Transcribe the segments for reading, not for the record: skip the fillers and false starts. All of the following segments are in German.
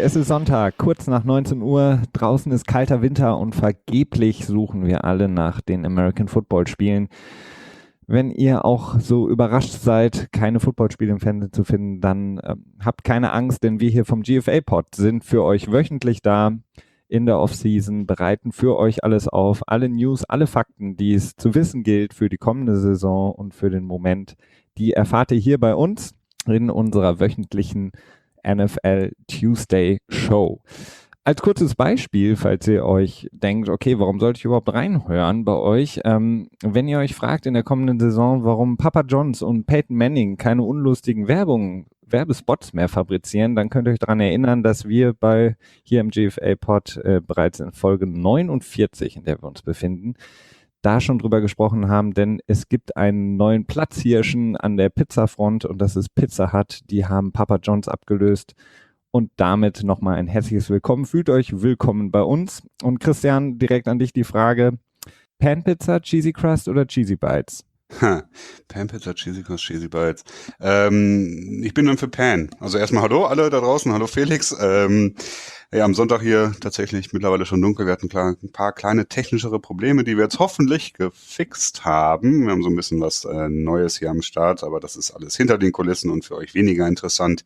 es ist Sonntag, kurz nach 19 Uhr. Draußen ist kalter Winter und vergeblich suchen wir alle nach den American Football Spielen. Wenn ihr auch so überrascht seid, keine Footballspiele im Fernsehen zu finden, dann habt keine Angst, denn wir hier vom GFA-Pod sind für euch wöchentlich da in der Offseason, bereiten für euch alles auf, alle News, alle Fakten, die es zu wissen gilt für die kommende Saison und für den Moment, die erfahrt ihr hier bei uns in unserer wöchentlichen NFL Tuesday Show. Als kurzes Beispiel, falls ihr euch denkt, okay, warum sollte ich überhaupt reinhören bei euch? Wenn ihr euch fragt in der kommenden Saison, warum Papa John's und Peyton Manning keine unlustigen Werbespots mehr fabrizieren, dann könnt ihr euch daran erinnern, dass wir hier im GFA-Pod bereits in Folge 49, in der wir uns befinden, da schon drüber gesprochen haben, denn es gibt einen neuen Platzhirschen an der Pizzafront und das ist Pizza Hut. Die haben Papa John's abgelöst und damit nochmal ein herzliches Willkommen. Fühlt euch willkommen bei uns. Und Christian, direkt an dich die Frage, Pan Pizza, Cheesy Crust oder Cheesy Bites? Pan Pizza, Cheesy Crust, Cheesy Bites. Ich bin dann für Pan. Also erstmal hallo alle da draußen, hallo Felix. Ja, am Sonntag hier tatsächlich mittlerweile schon dunkel. Wir hatten ein paar kleine technischere Probleme, die wir jetzt hoffentlich gefixt haben. Wir haben so ein bisschen was Neues hier am Start, aber das ist alles hinter den Kulissen und für euch weniger interessant.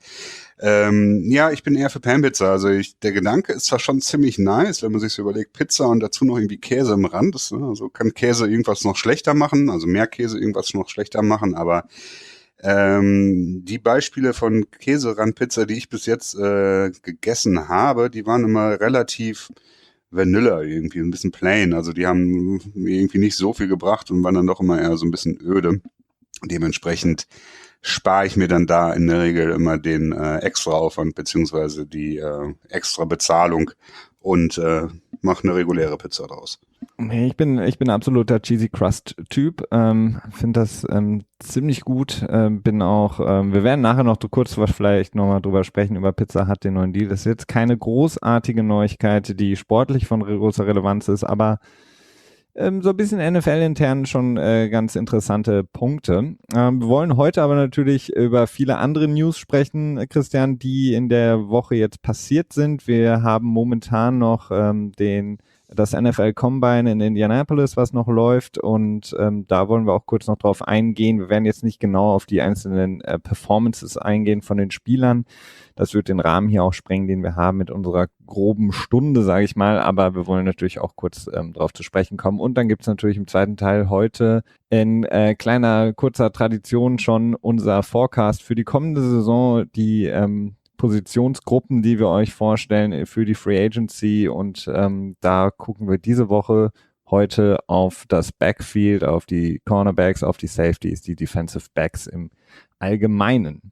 Ja, ich bin eher für Pan-Pizza. Also der Gedanke ist zwar schon ziemlich nice, wenn man sich so überlegt, Pizza und dazu noch irgendwie Käse im Rand. Also kann Käse irgendwas noch schlechter machen, also mehr Käse irgendwas noch schlechter machen, aber die Beispiele von Käserandpizza, die ich bis jetzt gegessen habe, die waren immer relativ Vanilla irgendwie, ein bisschen plain. Also die haben mir irgendwie nicht so viel gebracht und waren dann doch immer eher so ein bisschen öde. Dementsprechend spare ich mir dann da in der Regel immer den extra Aufwand beziehungsweise die extra Bezahlung und mache eine reguläre Pizza draus. Nee, ich bin absoluter Cheesy Crust Typ, finde das ziemlich gut, bin auch, wir werden nachher noch kurz vielleicht nochmal drüber sprechen, über Pizza Hut, den neuen Deal. Das ist jetzt keine großartige Neuigkeit, die sportlich von großer Relevanz ist, aber so ein bisschen NFL-intern schon ganz interessante Punkte. Wir wollen heute aber natürlich über viele andere News sprechen, Christian, die in der Woche jetzt passiert sind. Wir haben momentan noch das NFL Combine in Indianapolis, was noch läuft, und da wollen wir auch kurz noch drauf eingehen. Wir werden jetzt nicht genau auf die einzelnen Performances eingehen von den Spielern. Das wird den Rahmen hier auch sprengen, den wir haben mit unserer groben Stunde, sage ich mal, aber wir wollen natürlich auch kurz drauf zu sprechen kommen. Und dann gibt es natürlich im zweiten Teil heute in kleiner, kurzer Tradition schon unser Forecast für die kommende Saison, die Positionsgruppen, die wir euch vorstellen für die Free Agency, und da gucken wir diese Woche heute auf das Backfield, auf die Cornerbacks, auf die Safeties, die Defensive Backs im Allgemeinen.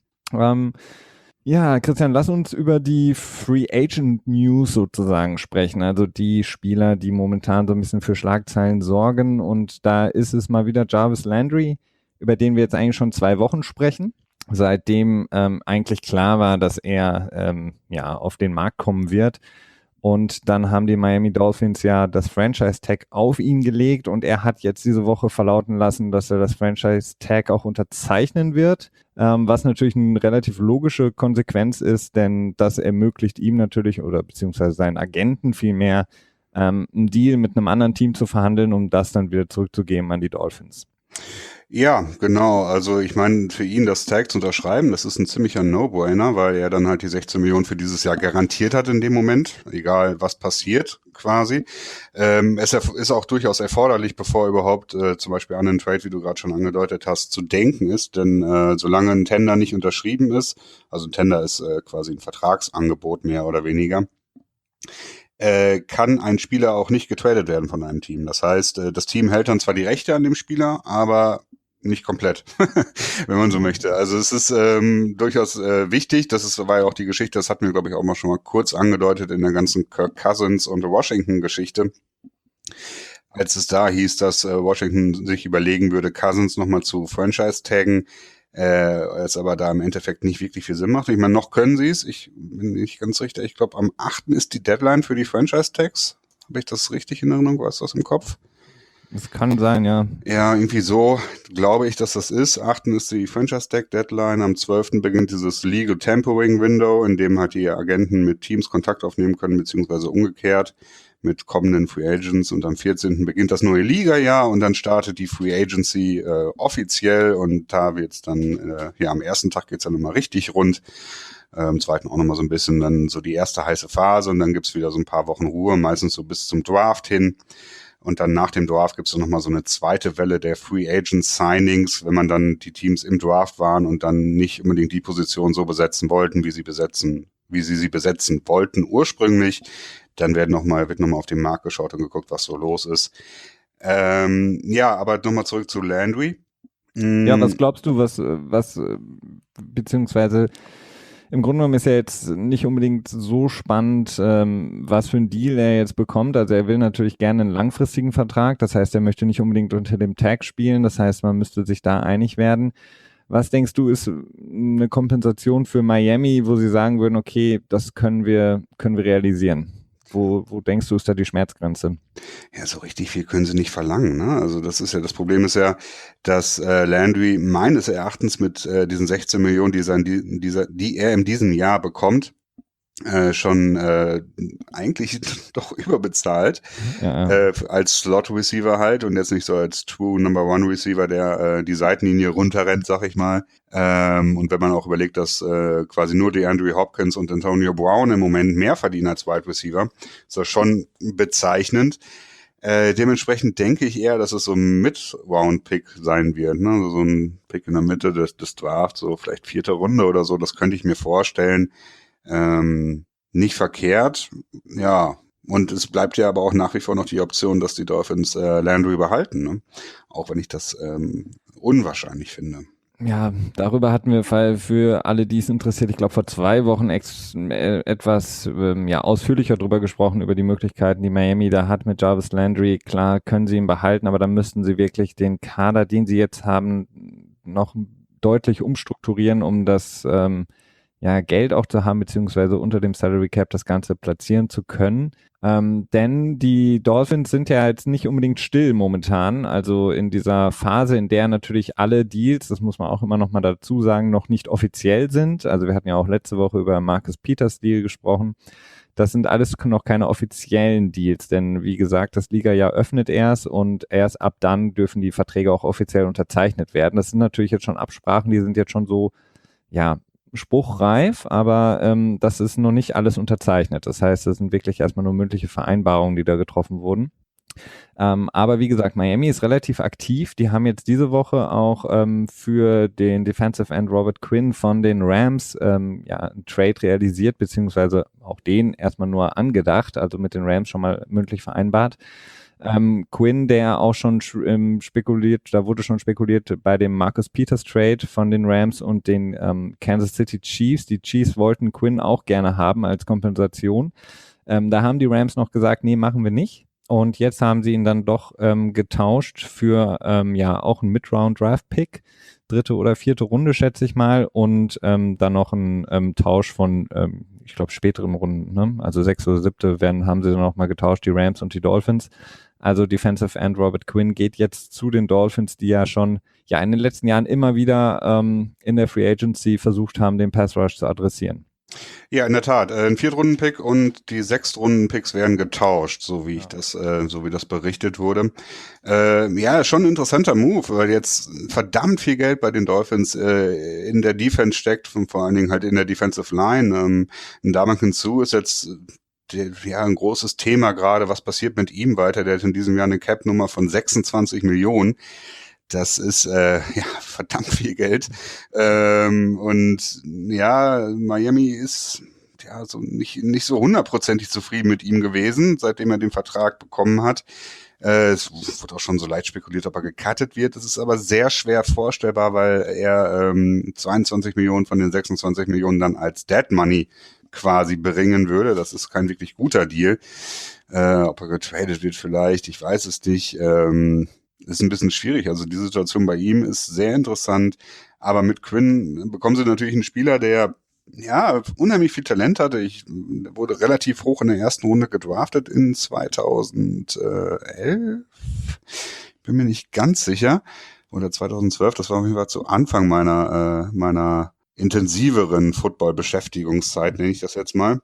Ja, Christian, lass uns über die Free Agent News sozusagen sprechen, also die Spieler, die momentan so ein bisschen für Schlagzeilen sorgen, und da ist es mal wieder Jarvis Landry, über den wir jetzt eigentlich schon 2 Wochen sprechen, seitdem eigentlich klar war, dass er auf den Markt kommen wird. Und dann haben die Miami Dolphins ja das Franchise-Tag auf ihn gelegt und er hat jetzt diese Woche verlauten lassen, dass er das Franchise-Tag auch unterzeichnen wird, was natürlich eine relativ logische Konsequenz ist, denn das ermöglicht ihm natürlich, oder beziehungsweise seinen Agenten vielmehr, einen Deal mit einem anderen Team zu verhandeln, um das dann wieder zurückzugeben an die Dolphins. Ja, genau. Also ich meine, für ihn das Tag zu unterschreiben, das ist ein ziemlicher No-Brainer, weil er dann halt die 16 Millionen für dieses Jahr garantiert hat in dem Moment, egal was passiert quasi. Es ist auch durchaus erforderlich, bevor überhaupt zum Beispiel an einen Trade, wie du gerade schon angedeutet hast, zu denken ist, denn solange ein Tender nicht unterschrieben ist, also ein Tender ist quasi ein Vertragsangebot mehr oder weniger, kann ein Spieler auch nicht getradet werden von einem Team. Das heißt, das Team hält dann zwar die Rechte an dem Spieler, aber nicht komplett, wenn man so möchte. Also es ist durchaus wichtig, war ja auch die Geschichte, das hatten wir, glaube ich, auch mal schon mal kurz angedeutet in der ganzen Kirk Cousins und Washington-Geschichte. Als es da hieß, dass Washington sich überlegen würde, Cousins nochmal zu Franchise-Taggen, es aber da im Endeffekt nicht wirklich viel Sinn macht. Ich meine, noch können sie es. Ich bin nicht ganz richtig. Ich glaube, am 8. ist die Deadline für die Franchise-Tags. Habe ich das richtig in Erinnerung? War es das im Kopf? Das kann sein, ja. Ja, irgendwie so glaube ich, dass das ist. 8. ist die Franchise Tag Deadline. Am 12. beginnt dieses Legal Tampering Window, in dem halt die Agenten mit Teams Kontakt aufnehmen können, beziehungsweise umgekehrt mit kommenden Free Agents. Und am 14. beginnt das neue Liga-Jahr und dann startet die Free Agency offiziell und da wird's dann, am ersten Tag geht's dann nochmal richtig rund. Am zweiten auch nochmal so ein bisschen dann so die erste heiße Phase und dann gibt's wieder so ein paar Wochen Ruhe, meistens so bis zum Draft hin. Und dann nach dem Draft gibt es nochmal so eine zweite Welle der Free Agent Signings, wenn man dann die Teams im Draft waren und dann nicht unbedingt die Position so besetzen wollten, wie sie sie besetzen wollten ursprünglich. Dann wird nochmal auf den Markt geschaut und geguckt, was so los ist. Aber nochmal zurück zu Landry. Ja, was glaubst du, beziehungsweise im Grunde genommen ist er jetzt nicht unbedingt so spannend, was für ein Deal er jetzt bekommt. Also er will natürlich gerne einen langfristigen Vertrag. Das heißt, er möchte nicht unbedingt unter dem Tag spielen. Das heißt, man müsste sich da einig werden. Was denkst du, ist eine Kompensation für Miami, wo sie sagen würden, okay, das können wir realisieren? Wo denkst du, ist da die Schmerzgrenze? Ja, so richtig viel können sie nicht verlangen, ne? Also das Problem ist ja, dass Landry meines Erachtens mit diesen 16 Millionen, die er in diesem Jahr bekommt, schon eigentlich doch überbezahlt als Slot-Receiver halt und jetzt nicht so als True Number One Receiver, der die Seitenlinie runterrennt, sag ich mal. Und wenn man auch überlegt, dass quasi nur DeAndre Hopkins und Antonio Brown im Moment mehr verdienen als Wide Receiver, ist das schon bezeichnend. Dementsprechend denke ich eher, dass es so ein Mid-Round-Pick sein wird, ne? Also so ein Pick in der Mitte des Drafts, so vielleicht 4. Runde oder so, das könnte ich mir vorstellen. Nicht verkehrt, ja. Und es bleibt ja aber auch nach wie vor noch die Option, dass die Dolphins Landry behalten, ne? Auch wenn ich das unwahrscheinlich finde. Ja, darüber hatten wir für alle, die es interessiert, ich glaube vor 2 Wochen etwas ausführlicher drüber gesprochen, über die Möglichkeiten, die Miami da hat mit Jarvis Landry. Klar können sie ihn behalten, aber dann müssten sie wirklich den Kader, den sie jetzt haben, noch deutlich umstrukturieren, um das Geld auch zu haben, beziehungsweise unter dem Salary Cap das Ganze platzieren zu können. Denn die Dolphins sind ja jetzt nicht unbedingt still momentan. Also in dieser Phase, in der natürlich alle Deals, das muss man auch immer noch mal dazu sagen, noch nicht offiziell sind. Also wir hatten ja auch letzte Woche über Marcus Peters Deal gesprochen. Das sind alles noch keine offiziellen Deals, denn wie gesagt, das Liga-Jahr öffnet erst und erst ab dann dürfen die Verträge auch offiziell unterzeichnet werden. Das sind natürlich jetzt schon Absprachen, die sind jetzt schon so, spruchreif, aber das ist noch nicht alles unterzeichnet. Das heißt, das sind wirklich erstmal nur mündliche Vereinbarungen, die da getroffen wurden. Aber wie gesagt, Miami ist relativ aktiv. Die haben jetzt diese Woche auch für den Defensive End Robert Quinn von den Rams einen Trade realisiert, beziehungsweise auch den erstmal nur angedacht, also mit den Rams schon mal mündlich vereinbart. Quinn, der auch schon da wurde schon spekuliert bei dem Marcus Peters Trade von den Rams und den Kansas City Chiefs. Die Chiefs wollten Quinn auch gerne haben als Kompensation. Da haben die Rams noch gesagt, nee, machen wir nicht. Und jetzt haben sie ihn dann doch getauscht für auch einen Mid-Round-Draft-Pick, 3. oder 4. Runde, schätze ich mal, und dann noch einen Tausch von, ich glaube, späteren Runden, ne? Also 6. oder 7. haben sie dann noch mal getauscht, die Rams und die Dolphins. Also Defensive End Robert Quinn geht jetzt zu den Dolphins, die ja schon in den letzten Jahren immer wieder in der Free Agency versucht haben, den Pass Rush zu adressieren. Ja, in der Tat. Ein 4-Runden-Pick und die 6-Runden-Picks werden getauscht, so wie das berichtet wurde. Schon ein interessanter Move, weil jetzt verdammt viel Geld bei den Dolphins in der Defense steckt, vor allen Dingen halt in der Defensive Line. Ein Ndamukong Suh ist jetzt ein großes Thema gerade. Was passiert mit ihm weiter? Der hat in diesem Jahr eine Cap-Nummer von 26 Millionen. Das ist verdammt viel Geld. Miami ist so nicht so 100%ig zufrieden mit ihm gewesen, seitdem er den Vertrag bekommen hat. Es wird auch schon so leicht spekuliert, ob er gecuttet wird. Das ist aber sehr schwer vorstellbar, weil er 22 Millionen von den 26 Millionen dann als Dead Money quasi bringen würde. Das ist kein wirklich guter Deal. Ob er getradet wird vielleicht, ich weiß es nicht. Ist ein bisschen schwierig. Also die Situation bei ihm ist sehr interessant. Aber mit Quinn bekommen sie natürlich einen Spieler, der ja, unheimlich viel Talent hatte. Ich wurde relativ hoch in der ersten Runde gedraftet in 2011. Bin mir nicht ganz sicher. Oder 2012, das war auf jeden Fall zu Anfang meiner intensiveren Football-Beschäftigungszeit, nenne ich das jetzt mal.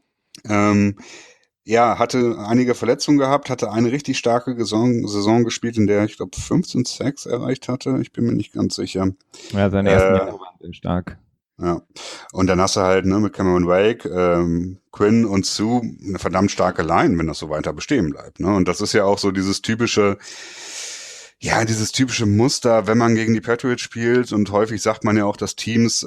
Ja, hatte einige Verletzungen gehabt, hatte eine richtig starke Saison gespielt, in der ich glaube 15 Sacks erreicht hatte. Ich bin mir nicht ganz sicher. Ja, seine ersten Jahre waren sehr stark. Ja, und dann hast du halt mit Cameron Wake, Quinn und Sue eine verdammt starke Line, wenn das so weiter bestehen bleibt. Ne? Und das ist ja auch so dieses typische Muster, wenn man gegen die Patriots spielt, und häufig sagt man ja auch, dass Teams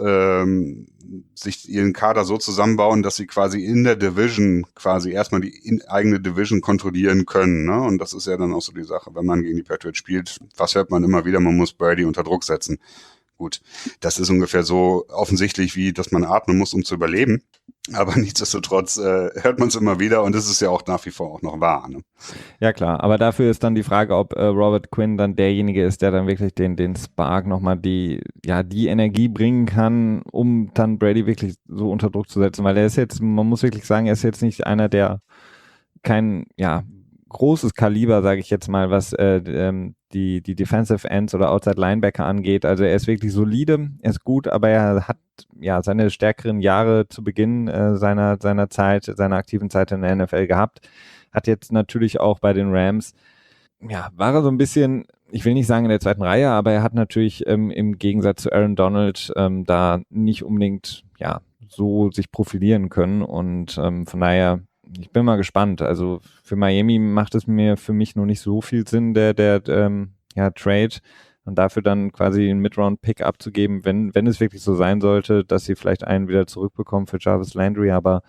sich ihren Kader so zusammenbauen, dass sie quasi in der Division quasi erstmal die eigene Division kontrollieren können. Ne? Und das ist ja dann auch so die Sache, wenn man gegen die Patriots spielt, was hört man immer wieder, man muss Brady unter Druck setzen. Gut, das ist ungefähr so offensichtlich, wie dass man atmen muss, um zu überleben. Aber nichtsdestotrotz hört man es immer wieder, und es ist ja auch nach wie vor auch noch wahr. Ne? Ja klar, aber dafür ist dann die Frage, ob Robert Quinn dann derjenige ist, der dann wirklich den Spark nochmal die Energie bringen kann, um dann Brady wirklich so unter Druck zu setzen, weil er ist jetzt, man muss wirklich sagen, er ist jetzt nicht einer, der kein, großes Kaliber, sage ich jetzt mal, was die Defensive Ends oder Outside Linebacker angeht. Also er ist wirklich solide, er ist gut, aber er hat seine stärkeren Jahre zu Beginn seiner aktiven Zeit in der NFL gehabt. Hat jetzt natürlich auch bei den Rams, war er so ein bisschen, ich will nicht sagen in der zweiten Reihe, aber er hat natürlich im Gegensatz zu Aaron Donald da nicht unbedingt so sich profilieren können, und von daher, ich bin mal gespannt. Also für Miami macht es für mich noch nicht so viel Sinn, der Trade, und dafür dann quasi einen Mid-Round-Pick abzugeben, wenn es wirklich so sein sollte, dass sie vielleicht einen wieder zurückbekommen für Jarvis Landry, aber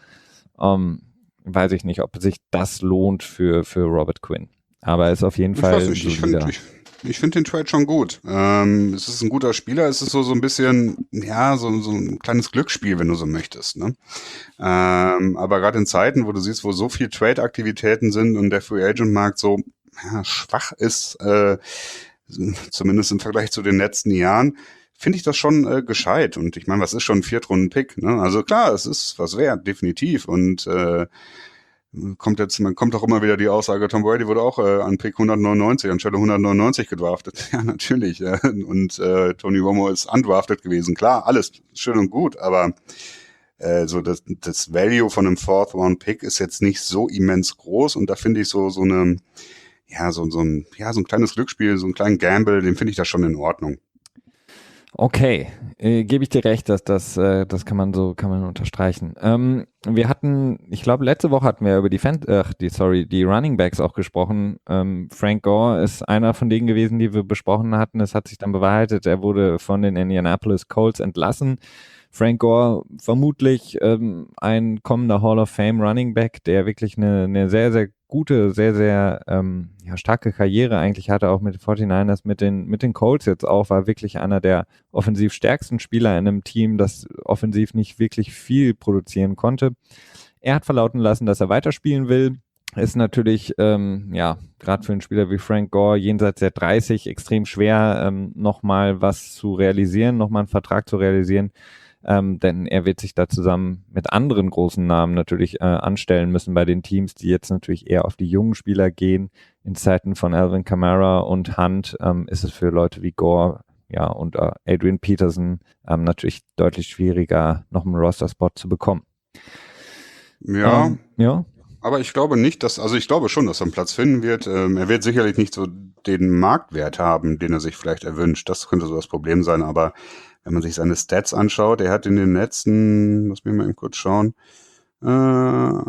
weiß ich nicht, ob sich das lohnt für Robert Quinn. Aber er ist auf jeden Fall solider. Ich finde den Trade schon gut. Es ist ein guter Spieler. Es ist so ein bisschen, so ein kleines Glücksspiel, wenn du so möchtest. Ne? Aber gerade in Zeiten, wo du siehst, wo so viel Trade-Aktivitäten sind und der Free Agent-Markt so schwach ist, zumindest im Vergleich zu den letzten Jahren, finde ich das schon gescheit. Und ich meine, was ist schon ein Viertrunden-Pick? Ne? Also klar, es ist was wert, definitiv. Und kommt auch immer wieder die Aussage, Tom Brady wurde auch an Pick 199 anstelle 199 gedraftet. Ja, natürlich. Und Tony Romo ist undrafted gewesen. Klar, alles schön und gut, aber so das Value von einem Fourth-Round-Pick ist jetzt nicht so immens groß, und da finde ich so ein kleines Glücksspiel, so einen kleinen Gamble, den finde ich da schon in Ordnung. Okay, gebe ich dir recht, dass das kann man unterstreichen. Wir hatten, ich glaube, letzte Woche hatten wir über die Running Backs auch gesprochen. Frank Gore ist einer von denen gewesen, die wir besprochen hatten. Es hat sich dann bewahrheitet, er wurde von den Indianapolis Colts entlassen. Frank Gore vermutlich ein kommender Hall of Fame Running Back, der wirklich eine sehr, sehr gute, sehr, sehr starke Karriere eigentlich hatte, auch mit den 49ers, mit den Colts jetzt auch, war wirklich einer der offensiv stärksten Spieler in einem Team, das offensiv nicht wirklich viel produzieren konnte. Er hat verlauten lassen, dass er weiterspielen will. Ist natürlich, gerade für einen Spieler wie Frank Gore jenseits der 30 extrem schwer, nochmal was zu realisieren, nochmal einen Vertrag zu realisieren. Denn er wird sich da zusammen mit anderen großen Namen natürlich anstellen müssen bei den Teams, die jetzt natürlich eher auf die jungen Spieler gehen. In Zeiten von Alvin Kamara und Hunt ist es für Leute wie Gore und Adrian Peterson natürlich deutlich schwieriger, noch einen Roster-Spot zu bekommen. Ja. Aber ich glaube nicht, ich glaube schon, dass er einen Platz finden wird. Er wird sicherlich nicht so den Marktwert haben, den er sich vielleicht erwünscht. Das könnte so das Problem sein, aber wenn man sich seine Stats anschaut, er hat in den letzten, lass mich mal eben kurz schauen, der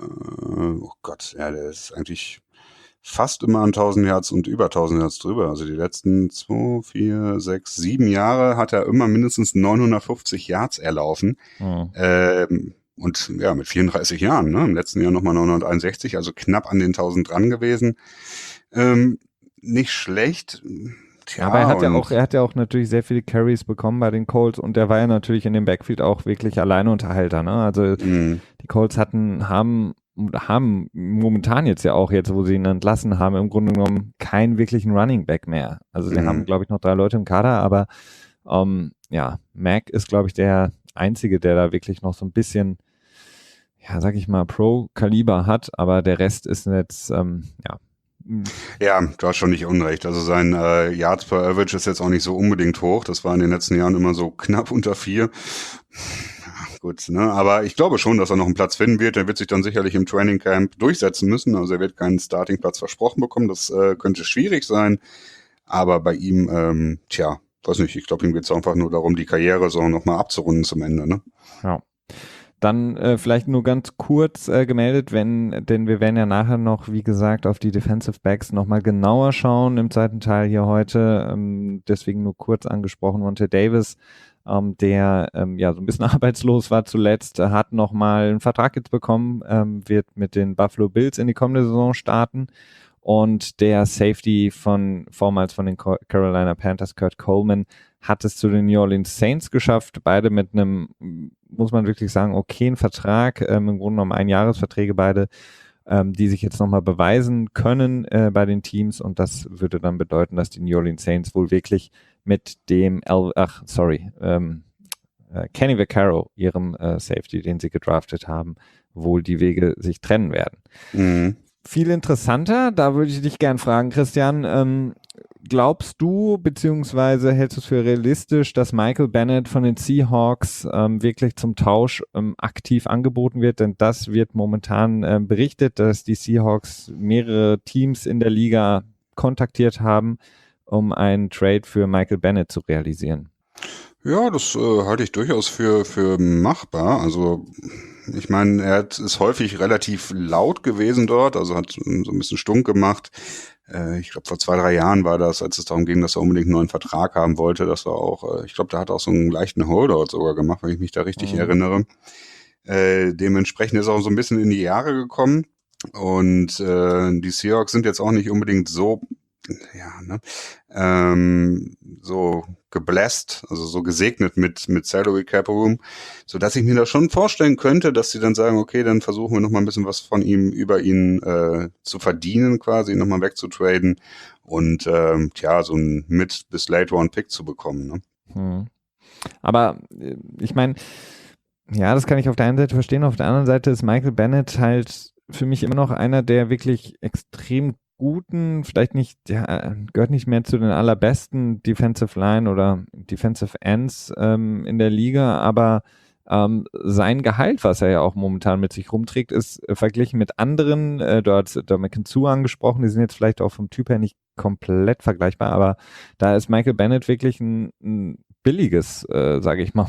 ist eigentlich fast immer an 1000 Yards und über 1000 Yards drüber. Also die letzten 2, 4, 6, 7 Jahre hat er immer mindestens 950 Yards erlaufen. Und mit 34 Jahren, ne? Im letzten Jahr nochmal 961, also knapp an den 1000 dran gewesen. Nicht schlecht. Tja, aber er hat ja auch natürlich sehr viele Carries bekommen bei den Colts, und der war ja natürlich in dem Backfield auch wirklich Alleinunterhalter, ne? Also die Colts haben momentan jetzt, wo sie ihn entlassen haben, im Grunde genommen keinen wirklichen Running Back mehr. Also die haben, glaube ich, noch 3 Leute im Kader, aber Mac ist, glaube ich, der Einzige, der da wirklich noch so ein bisschen, ja, sag ich mal, Pro-Kaliber hat, aber der Rest ist jetzt, Ja, du hast schon nicht unrecht. Also sein Yards per Average ist jetzt auch nicht so unbedingt hoch. Das war in den letzten Jahren immer so knapp unter 4. Gut, ne? Aber ich glaube schon, dass er noch einen Platz finden wird. Er wird sich dann sicherlich im Training Camp durchsetzen müssen. Also er wird keinen Startingplatz versprochen bekommen. Das könnte schwierig sein. Aber bei ihm, weiß nicht, ich glaube, ihm geht es einfach nur darum, die Karriere so nochmal abzurunden zum Ende, ne? ja. Dann vielleicht nur ganz kurz gemeldet, denn wir werden ja nachher noch, wie gesagt, auf die Defensive Backs nochmal genauer schauen im zweiten Teil hier heute. Deswegen nur kurz angesprochen, Monte Davis, der ja so ein bisschen arbeitslos war zuletzt, hat nochmal einen Vertrag jetzt bekommen, wird mit den Buffalo Bills in die kommende Saison starten. Und der Safety vormals von den Carolina Panthers, Kurt Coleman, hat es zu den New Orleans Saints geschafft. Beide mit einem, muss man wirklich sagen, okayen Vertrag, im Grunde genommen Einjahresverträge beide, die sich jetzt nochmal beweisen können bei den Teams. Und das würde dann bedeuten, dass die New Orleans Saints wohl wirklich mit dem, Kenny Vaccaro, ihrem Safety, den sie gedraftet haben, wohl die Wege sich trennen werden. Mhm. Viel interessanter, da würde ich dich gern fragen, Christian, glaubst du, beziehungsweise hältst du es für realistisch, dass Michael Bennett von den Seahawks wirklich zum Tausch aktiv angeboten wird? Denn das wird momentan berichtet, dass die Seahawks mehrere Teams in der Liga kontaktiert haben, um einen Trade für Michael Bennett zu realisieren. Ja, das halte ich durchaus für machbar. Also ich meine, ist häufig relativ laut gewesen dort, also hat so ein bisschen stunk gemacht. Ich glaube, vor 2-3 Jahren war das, als es darum ging, dass er unbedingt einen neuen Vertrag haben wollte. Das war auch, ich glaube, da hat er auch so einen leichten Holdout sogar gemacht, wenn ich mich da richtig erinnere. Dementsprechend ist er auch so ein bisschen in die Jahre gekommen. Und die Seahawks sind jetzt auch nicht unbedingt so, so gebläst, also so gesegnet mit Salary Cap Room, so dass ich mir da schon vorstellen könnte, dass sie dann sagen, okay, dann versuchen wir noch mal ein bisschen was von ihm über ihn zu verdienen, quasi nochmal wegzutraden und so ein Mid- bis Late-Round-Pick zu bekommen. Ne? Aber ich meine, ja, das kann ich auf der einen Seite verstehen, auf der anderen Seite ist Michael Bennett halt für mich immer noch einer der wirklich extrem guten, vielleicht nicht, ja, gehört nicht mehr zu den allerbesten Defensive Line oder Defensive Ends in der Liga, aber sein Gehalt, was er ja auch momentan mit sich rumträgt, ist verglichen mit anderen, du hast Dominican Sue angesprochen, die sind jetzt vielleicht auch vom Typ her nicht komplett vergleichbar, aber da ist Michael Bennett wirklich ein billiges, sage ich mal,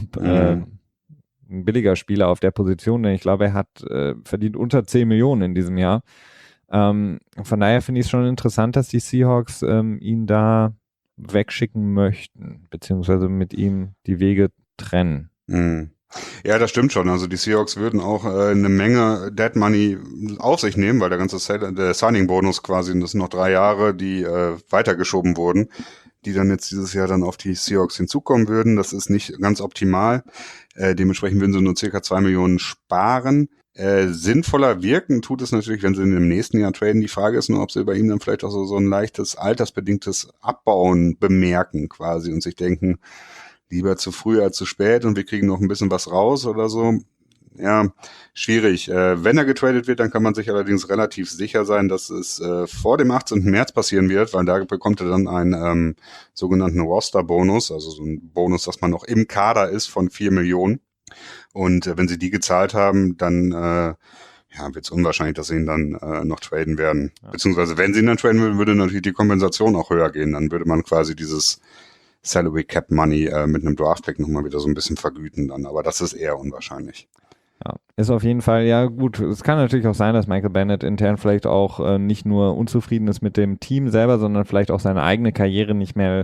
ein billiger Spieler auf der Position, denn ich glaube, er hat verdient unter 10 Millionen in diesem Jahr. Von daher finde ich es schon interessant, dass die Seahawks ihn da wegschicken möchten, beziehungsweise mit ihm die Wege trennen. Ja, das stimmt schon. Also die Seahawks würden auch eine Menge Dead Money auf sich nehmen, weil der ganze der Signing-Bonus quasi, das sind noch 3 Jahre, die weitergeschoben wurden, die dann jetzt dieses Jahr dann auf die Seahawks hinzukommen würden. Das ist nicht ganz optimal. Dementsprechend würden sie nur circa 2 Millionen sparen. Sinnvoller wirken tut es natürlich, wenn sie ihn im nächsten Jahr traden. Die Frage ist nur, ob sie bei ihm dann vielleicht auch so ein leichtes, altersbedingtes Abbauen bemerken quasi und sich denken, lieber zu früh als zu spät und wir kriegen noch ein bisschen was raus oder so. Ja, schwierig. Wenn er getradet wird, dann kann man sich allerdings relativ sicher sein, dass es vor dem 18. März passieren wird, weil da bekommt er dann einen sogenannten Roster-Bonus, also so ein Bonus, dass man noch im Kader ist von 4 Millionen. Und wenn sie die gezahlt haben, dann wird es unwahrscheinlich, dass sie ihn dann noch traden werden. Ja. Beziehungsweise wenn sie ihn dann traden würden, würde natürlich die Kompensation auch höher gehen. Dann würde man quasi dieses Salary Cap Money mit einem Draft-Pick nochmal wieder so ein bisschen vergüten dann. Aber das ist eher unwahrscheinlich. Ja, ist auf jeden Fall, ja gut, es kann natürlich auch sein, dass Michael Bennett intern vielleicht auch nicht nur unzufrieden ist mit dem Team selber, sondern vielleicht auch seine eigene Karriere nicht mehr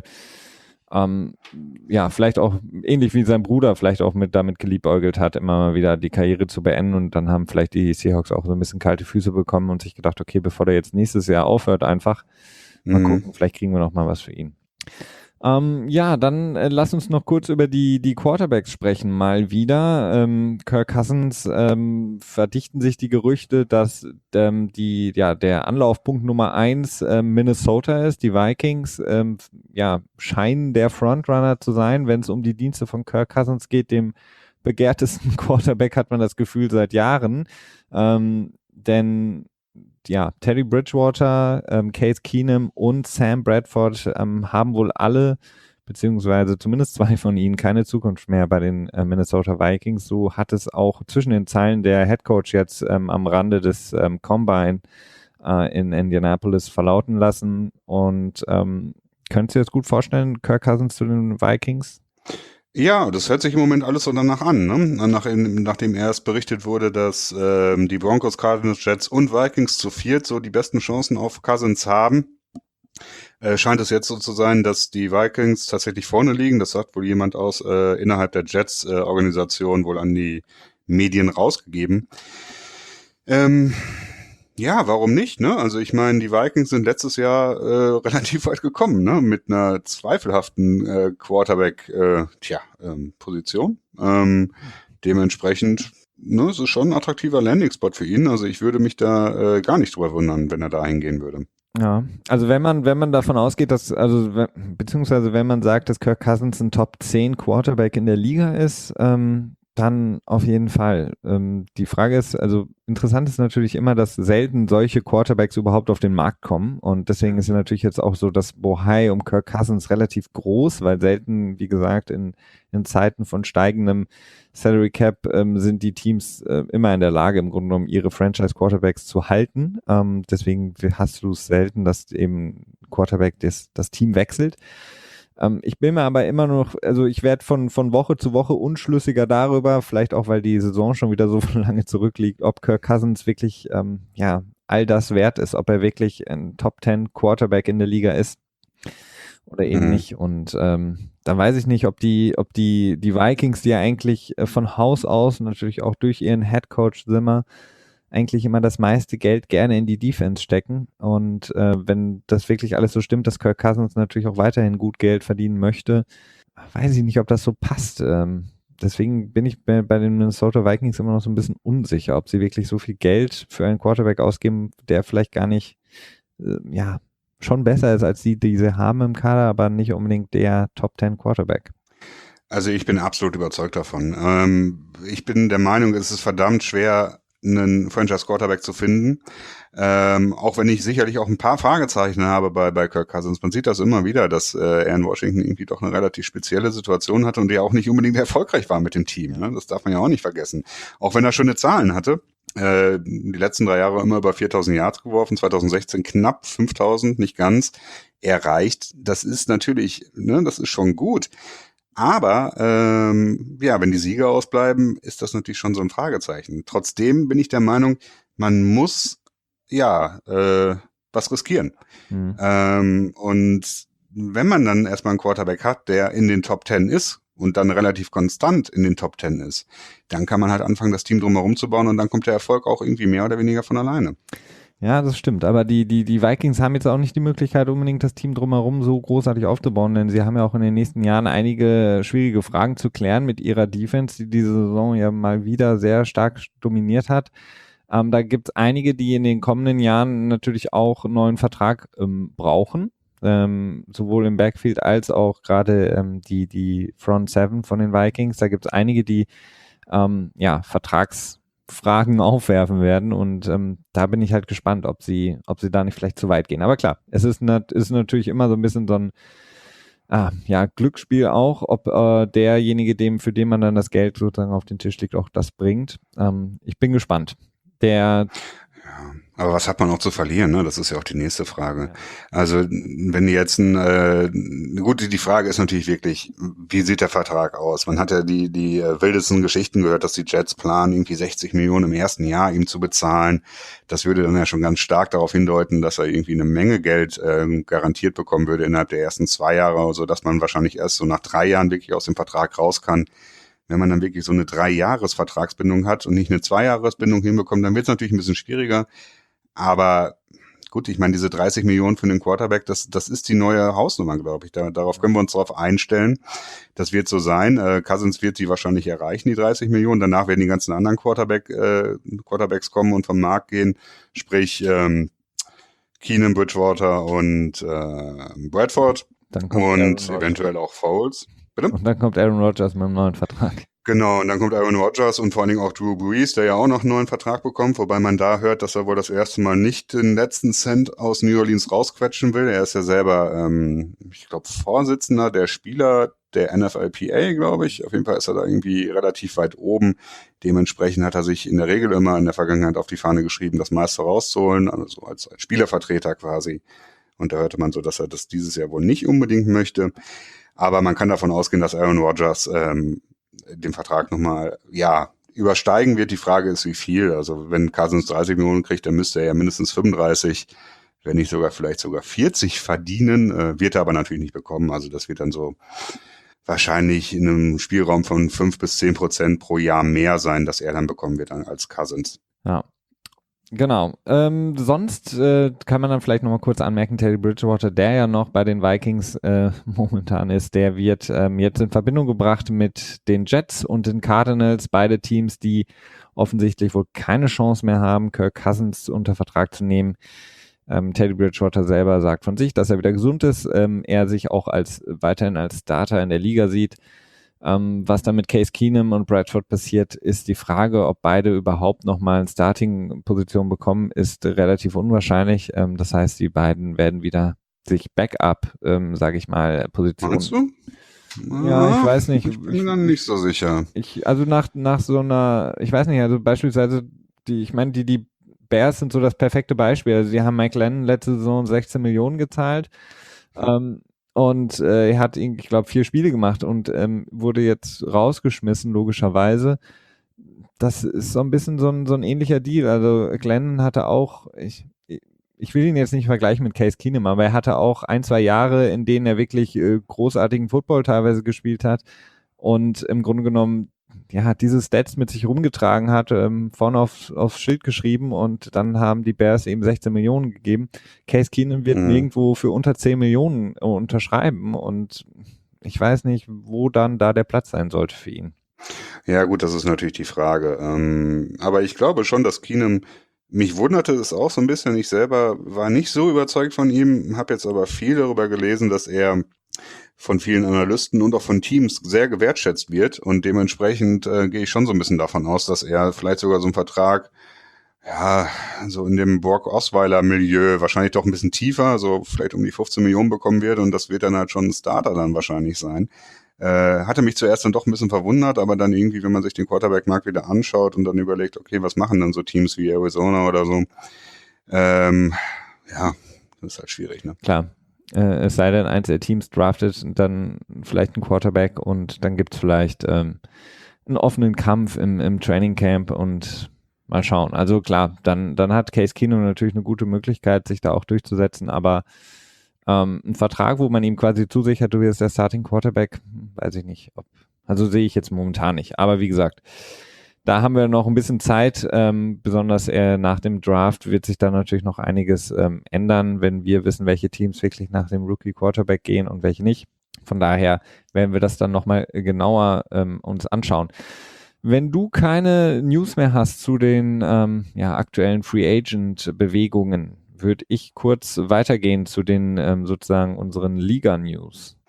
vielleicht auch ähnlich wie sein Bruder vielleicht auch damit geliebäugelt hat, immer mal wieder die Karriere zu beenden und dann haben vielleicht die Seahawks auch so ein bisschen kalte Füße bekommen und sich gedacht, okay, bevor der jetzt nächstes Jahr aufhört, einfach mal gucken, vielleicht kriegen wir noch mal was für ihn. Dann lass uns noch kurz über die Quarterbacks sprechen, mal wieder. Kirk Cousins verdichten sich die Gerüchte, dass der Anlaufpunkt Nummer 1 Minnesota ist. Die Vikings scheinen der Frontrunner zu sein, wenn es um die Dienste von Kirk Cousins geht, dem begehrtesten Quarterback, hat man das Gefühl, seit Jahren. Denn ja, Teddy Bridgewater, Case Keenum und Sam Bradford haben wohl alle, beziehungsweise zumindest 2 von ihnen, keine Zukunft mehr bei den Minnesota Vikings. So hat es auch zwischen den Zeilen der Headcoach jetzt am Rande des Combine in Indianapolis verlauten lassen. Und könntest du dir das gut vorstellen, Kirk Cousins zu den Vikings? Ja, das hört sich im Moment alles so danach an, ne? Nachdem erst berichtet wurde, dass die Broncos, Cardinals, Jets und Vikings zu viert so die besten Chancen auf Cousins haben, scheint es jetzt so zu sein, dass die Vikings tatsächlich vorne liegen. Das sagt wohl jemand aus innerhalb der Jets-Organisation wohl an die Medien rausgegeben. Ja, warum nicht, ne? Also ich meine, die Vikings sind letztes Jahr relativ weit gekommen, ne? Mit einer zweifelhaften Quarterback-Position. Dementsprechend, ne, es ist schon ein attraktiver Landing-Spot für ihn. Also ich würde mich da gar nicht drüber wundern, wenn er da hingehen würde. Ja, also wenn man davon ausgeht, dass, beziehungsweise wenn man sagt, dass Kirk Cousins ein Top 10 Quarterback in der Liga ist, dann auf jeden Fall. Die Frage ist, also interessant ist natürlich immer, dass selten solche Quarterbacks überhaupt auf den Markt kommen, und deswegen ist ja natürlich jetzt auch so das Bohai um Kirk Cousins relativ groß, weil selten, wie gesagt, in Zeiten von steigendem Salary Cap sind die Teams immer in der Lage, im Grunde genommen ihre Franchise Quarterbacks zu halten. Deswegen hast du es selten, dass eben Quarterback das Team wechselt. Ich bin mir aber immer noch, also ich werde von Woche zu Woche unschlüssiger darüber, vielleicht auch, weil die Saison schon wieder so lange zurückliegt, ob Kirk Cousins wirklich all das wert ist, ob er wirklich ein Top 10 Quarterback in der Liga ist oder eben nicht. Und dann weiß ich nicht, ob die Vikings, die ja eigentlich von Haus aus natürlich auch durch ihren Headcoach Zimmer eigentlich immer das meiste Geld gerne in die Defense stecken. Und wenn das wirklich alles so stimmt, dass Kirk Cousins natürlich auch weiterhin gut Geld verdienen möchte, weiß ich nicht, ob das so passt. Deswegen bin ich bei den Minnesota Vikings immer noch so ein bisschen unsicher, ob sie wirklich so viel Geld für einen Quarterback ausgeben, der vielleicht gar nicht, schon besser ist als die sie haben im Kader, aber nicht unbedingt der Top 10 Quarterback. Also ich bin absolut überzeugt davon. Ich bin der Meinung, es ist verdammt schwer, einen Franchise-Quarterback zu finden. Auch wenn ich sicherlich auch ein paar Fragezeichen habe bei Kirk Cousins. Man sieht das immer wieder, dass er in Washington irgendwie doch eine relativ spezielle Situation hatte und der auch nicht unbedingt erfolgreich war mit dem Team. Ne? Das darf man ja auch nicht vergessen. Auch wenn er schöne Zahlen hatte. Die letzten 3 Jahre immer über 4.000 Yards geworfen, 2016 knapp 5.000, nicht ganz erreicht. Das ist natürlich, ne, das ist schon gut. Aber wenn die Siege ausbleiben, ist das natürlich schon so ein Fragezeichen. Trotzdem bin ich der Meinung, man muss was riskieren. Und wenn man dann erstmal einen Quarterback hat, der in den Top 10 ist und dann relativ konstant in den Top 10 ist, dann kann man halt anfangen, das Team drumherum zu bauen, und dann kommt der Erfolg auch irgendwie mehr oder weniger von alleine. Ja, das stimmt. Aber die Vikings haben jetzt auch nicht die Möglichkeit, unbedingt das Team drumherum so großartig aufzubauen, denn sie haben ja auch in den nächsten Jahren einige schwierige Fragen zu klären mit ihrer Defense, die diese Saison ja mal wieder sehr stark dominiert hat. Da gibt es einige, die in den kommenden Jahren natürlich auch einen neuen Vertrag brauchen, sowohl im Backfield als auch gerade die Front Seven von den Vikings. Da gibt es einige, die Vertragsfragen aufwerfen werden, und da bin ich halt gespannt, ob sie da nicht vielleicht zu weit gehen. Aber klar, es ist natürlich immer so ein bisschen so ein Glücksspiel auch, ob derjenige, für den man dann das Geld sozusagen auf den Tisch legt, auch das bringt. Ich bin gespannt. Aber was hat man auch zu verlieren, ne? Das ist ja auch die nächste Frage. Ja. Also wenn jetzt die Frage ist natürlich wirklich, wie sieht der Vertrag aus? Man hat ja die wildesten Geschichten gehört, dass die Jets planen, irgendwie 60 Millionen im ersten Jahr ihm zu bezahlen. Das würde dann ja schon ganz stark darauf hindeuten, dass er irgendwie eine Menge Geld garantiert bekommen würde innerhalb der ersten 2 Jahre, so dass man wahrscheinlich erst so nach 3 Jahren wirklich aus dem Vertrag raus kann. Wenn man dann wirklich so eine 3-Jahres-Vertragsbindung hat und nicht eine 2-Jahres-Bindung hinbekommt, dann wird es natürlich ein bisschen schwieriger. Aber gut, ich meine, diese 30 Millionen für den Quarterback, das ist die neue Hausnummer, glaube ich. Darauf können wir uns drauf einstellen. Das wird so sein. Cousins wird die wahrscheinlich erreichen, die 30 Millionen. Danach werden die ganzen anderen Quarterbacks kommen und vom Markt gehen. Sprich, Keenum, Bridgewater und Bradford und eventuell auch Foles. Bitte? Und dann kommt Aaron Rodgers mit einem neuen Vertrag. Genau, und dann kommt Aaron Rodgers und vor allen Dingen auch Drew Brees, der ja auch noch einen neuen Vertrag bekommt, wobei man da hört, dass er wohl das erste Mal nicht den letzten Cent aus New Orleans rausquetschen will. Er ist ja selber, ich glaube, Vorsitzender der Spieler der NFLPA, glaube ich. Auf jeden Fall ist er da irgendwie relativ weit oben. Dementsprechend hat er sich in der Regel immer in der Vergangenheit auf die Fahne geschrieben, das meiste rauszuholen, also als Spielervertreter quasi. Und da hörte man so, dass er das dieses Jahr wohl nicht unbedingt möchte. Aber man kann davon ausgehen, dass Aaron Rodgers den Vertrag nochmal, ja, übersteigen wird. Die Frage ist, wie viel. Also wenn Cousins 30 Millionen kriegt, dann müsste er ja mindestens 35, wenn nicht sogar vielleicht sogar 40 verdienen. Wird er aber natürlich nicht bekommen. Also das wird dann so wahrscheinlich in einem Spielraum von 5-10% pro Jahr mehr sein, dass er dann bekommen wird als Cousins. Ja. Genau. Sonst kann man dann vielleicht nochmal kurz anmerken, Teddy Bridgewater, der ja noch bei den Vikings momentan ist, der wird jetzt in Verbindung gebracht mit den Jets und den Cardinals, beide Teams, die offensichtlich wohl keine Chance mehr haben, Kirk Cousins unter Vertrag zu nehmen. Teddy Bridgewater selber sagt von sich, dass er wieder gesund ist, er sich auch weiterhin als Starter in der Liga sieht. Was dann mit Case Keenum und Bradford passiert, ist die Frage, ob beide überhaupt nochmal eine Starting-Position bekommen, ist relativ unwahrscheinlich. Das heißt, die beiden werden wieder sich Backup, sage ich mal, Positionen. Meinst du? Ja, ich weiß nicht. Ich bin mir dann nicht so sicher. Also nach so einer, ich weiß nicht, also beispielsweise die Bears sind so das perfekte Beispiel. Also sie haben Mike Lennon letzte Saison 16 Millionen gezahlt. Und er hat, ich glaube, 4 Spiele gemacht und wurde jetzt rausgeschmissen, logischerweise. Das ist so ein bisschen so ein ähnlicher Deal. Also Glennon hatte auch, ich will ihn jetzt nicht vergleichen mit Case Keenum, aber er hatte auch 1-2 Jahre, in denen er wirklich großartigen Football teilweise gespielt hat und im Grunde genommen ja, diese Stats mit sich rumgetragen hat, vorne aufs Schild geschrieben und dann haben die Bears eben 16 Millionen gegeben. Case Keenum wird nirgendwo für unter 10 Millionen unterschreiben und ich weiß nicht, wo dann da der Platz sein sollte für ihn. Ja gut, das ist natürlich die Frage. Aber ich glaube schon, dass Keenum, mich wunderte es auch so ein bisschen, ich selber war nicht so überzeugt von ihm, habe jetzt aber viel darüber gelesen, dass er von vielen Analysten und auch von Teams sehr gewertschätzt wird und dementsprechend gehe ich schon so ein bisschen davon aus, dass er vielleicht sogar so einen Vertrag, ja, so in dem Brock-Osweiler-Milieu wahrscheinlich doch ein bisschen tiefer, so vielleicht um die 15 Millionen bekommen wird und das wird dann halt schon ein Starter dann wahrscheinlich sein. Hatte mich zuerst dann doch ein bisschen verwundert, aber dann irgendwie, wenn man sich den Quarterback-Markt wieder anschaut und dann überlegt, okay, was machen dann so Teams wie Arizona oder so, ja, das ist halt schwierig, ne? Klar. Es sei denn, eins der Teams draftet dann vielleicht einen Quarterback und dann gibt es vielleicht einen offenen Kampf im Training Camp und mal schauen. Also klar, dann hat Case Keenum natürlich eine gute Möglichkeit, sich da auch durchzusetzen, aber ein Vertrag, wo man ihm quasi zusichert, du wirst der Starting Quarterback, weiß ich nicht. Also sehe ich jetzt momentan nicht. Aber wie gesagt, da haben wir noch ein bisschen Zeit, besonders nach dem Draft wird sich da natürlich noch einiges ändern, wenn wir wissen, welche Teams wirklich nach dem Rookie Quarterback gehen und welche nicht. Von daher werden wir das dann nochmal genauer uns anschauen. Wenn du keine News mehr hast zu den aktuellen Free Agent Bewegungen, würde ich kurz weitergehen zu den sozusagen unseren Liga-News.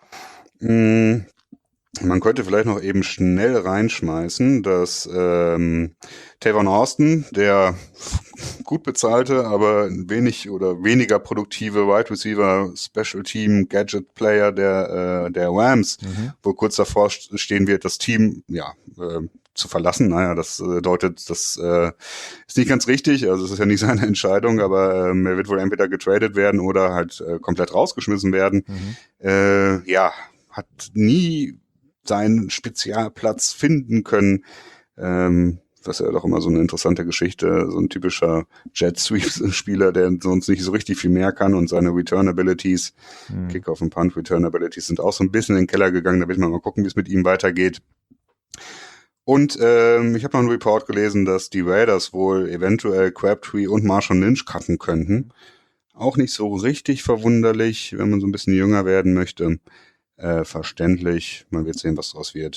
Man könnte vielleicht noch eben schnell reinschmeißen, dass Tavon Austin, der gut bezahlte, aber weniger produktive Wide Receiver, Special Team, Gadget Player der Rams, wo kurz davor stehen wird, das Team zu verlassen. Naja, das deutet, das ist nicht ganz richtig, also es ist ja nicht seine Entscheidung, aber er wird wohl entweder getradet werden oder halt komplett rausgeschmissen werden. Hat nie seinen Spezialplatz finden können. Das ist ja doch immer so eine interessante Geschichte. So ein typischer Jet-Sweeps-Spieler, der sonst nicht so richtig viel mehr kann und seine Return-Abilities, Kickoff und Punt-Return-Abilities sind auch so ein bisschen in den Keller gegangen. Da will man mal gucken, wie es mit ihm weitergeht. Und ich habe noch einen Report gelesen, dass die Raiders wohl eventuell Crabtree und Marshawn Lynch cutten könnten. Auch nicht so richtig verwunderlich, wenn man so ein bisschen jünger werden möchte. Verständlich. Man wird sehen, was draus wird.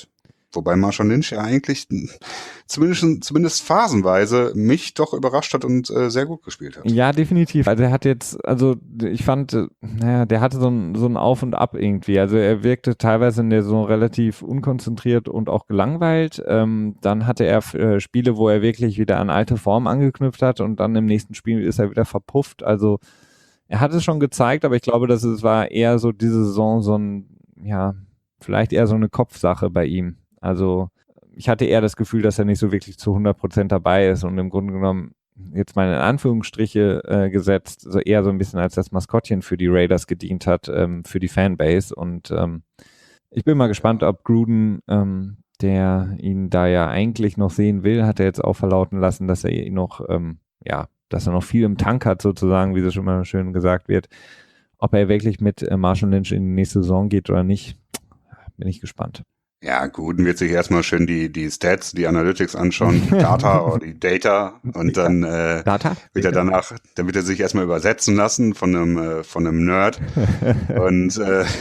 Wobei Marshawn Lynch ja eigentlich zumindest phasenweise mich doch überrascht hat und sehr gut gespielt hat. Ja, definitiv. Also er hat jetzt, also ich fand, der hatte so ein Auf und Ab irgendwie. Also er wirkte teilweise in der Saison relativ unkonzentriert und auch gelangweilt. Dann hatte er Spiele, wo er wirklich wieder an alte Form angeknüpft hat und dann im nächsten Spiel ist er wieder verpufft. Also er hat es schon gezeigt, aber ich glaube, dass es war eher so diese Saison so ein, ja, vielleicht eher so eine Kopfsache bei ihm. Also ich hatte eher das Gefühl, dass er nicht so wirklich zu 100% dabei ist und im Grunde genommen jetzt mal in Anführungsstriche gesetzt, so eher so ein bisschen als das Maskottchen für die Raiders gedient hat, für die Fanbase. Und ich bin mal gespannt, ob Gruden, der ihn da ja eigentlich noch sehen will, hat er jetzt auch verlauten lassen, dass er ihn noch, dass er noch viel im Tank hat sozusagen, wie das schon mal schön gesagt wird. Ob er wirklich mit Marshawn Lynch in die nächste Saison geht oder nicht, bin ich gespannt. Ja, Gruden wird sich erstmal schön die Stats, die Analytics anschauen, die Data oder die Data und dann wird er danach, dann wird er sich erstmal übersetzen lassen von einem Nerd und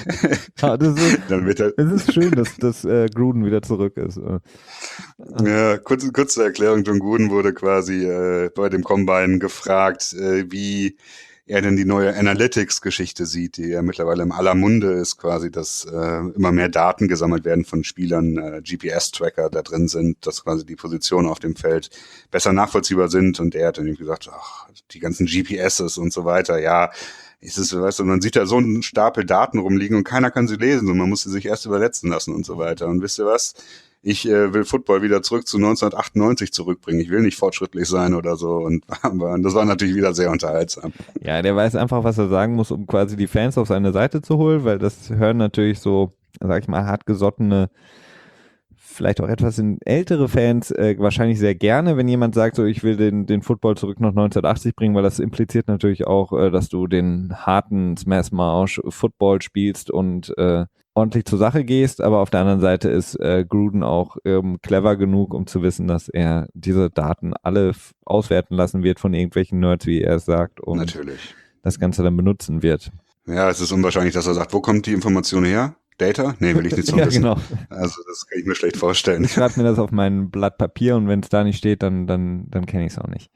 dann wird er. Es ist schön, dass Gruden wieder zurück ist. Ja, kurze Erklärung, John Gruden wurde quasi bei dem Combine gefragt, wie er denn die neue Analytics-Geschichte sieht, die ja mittlerweile im aller Munde ist, quasi, dass immer mehr Daten gesammelt werden von Spielern, GPS-Tracker da drin sind, dass quasi die Positionen auf dem Feld besser nachvollziehbar sind. Und er hat dann irgendwie gesagt, ach, die ganzen GPSs und so weiter, ja, ist es, weißt du, man sieht da so einen Stapel Daten rumliegen und keiner kann sie lesen und man muss sie sich erst übersetzen lassen und so weiter. Und wisst ihr was? Ich will Football wieder zurück zu 1998 zurückbringen. Ich will nicht fortschrittlich sein oder so. Und das war natürlich wieder sehr unterhaltsam. Ja, der weiß einfach, was er sagen muss, um quasi die Fans auf seine Seite zu holen, weil das hören natürlich so, sag ich mal, hartgesottene, vielleicht auch etwas ältere Fans wahrscheinlich sehr gerne, wenn jemand sagt, so ich will den Football zurück nach 1980 bringen, weil das impliziert natürlich auch, dass du den harten Smash-Football spielst und ordentlich zur Sache gehst, aber auf der anderen Seite ist Gruden auch clever genug, um zu wissen, dass er diese Daten alle auswerten lassen wird von irgendwelchen Nerds, wie er es sagt, und natürlich das Ganze dann benutzen wird. Ja, es ist unwahrscheinlich, dass er sagt, wo kommt die Information her? Data? Nee, will ich nicht so wissen. Genau. Also das kann ich mir schlecht vorstellen. Ich schreibe mir das auf mein Blatt Papier und wenn es da nicht steht, dann kenne ich es auch nicht.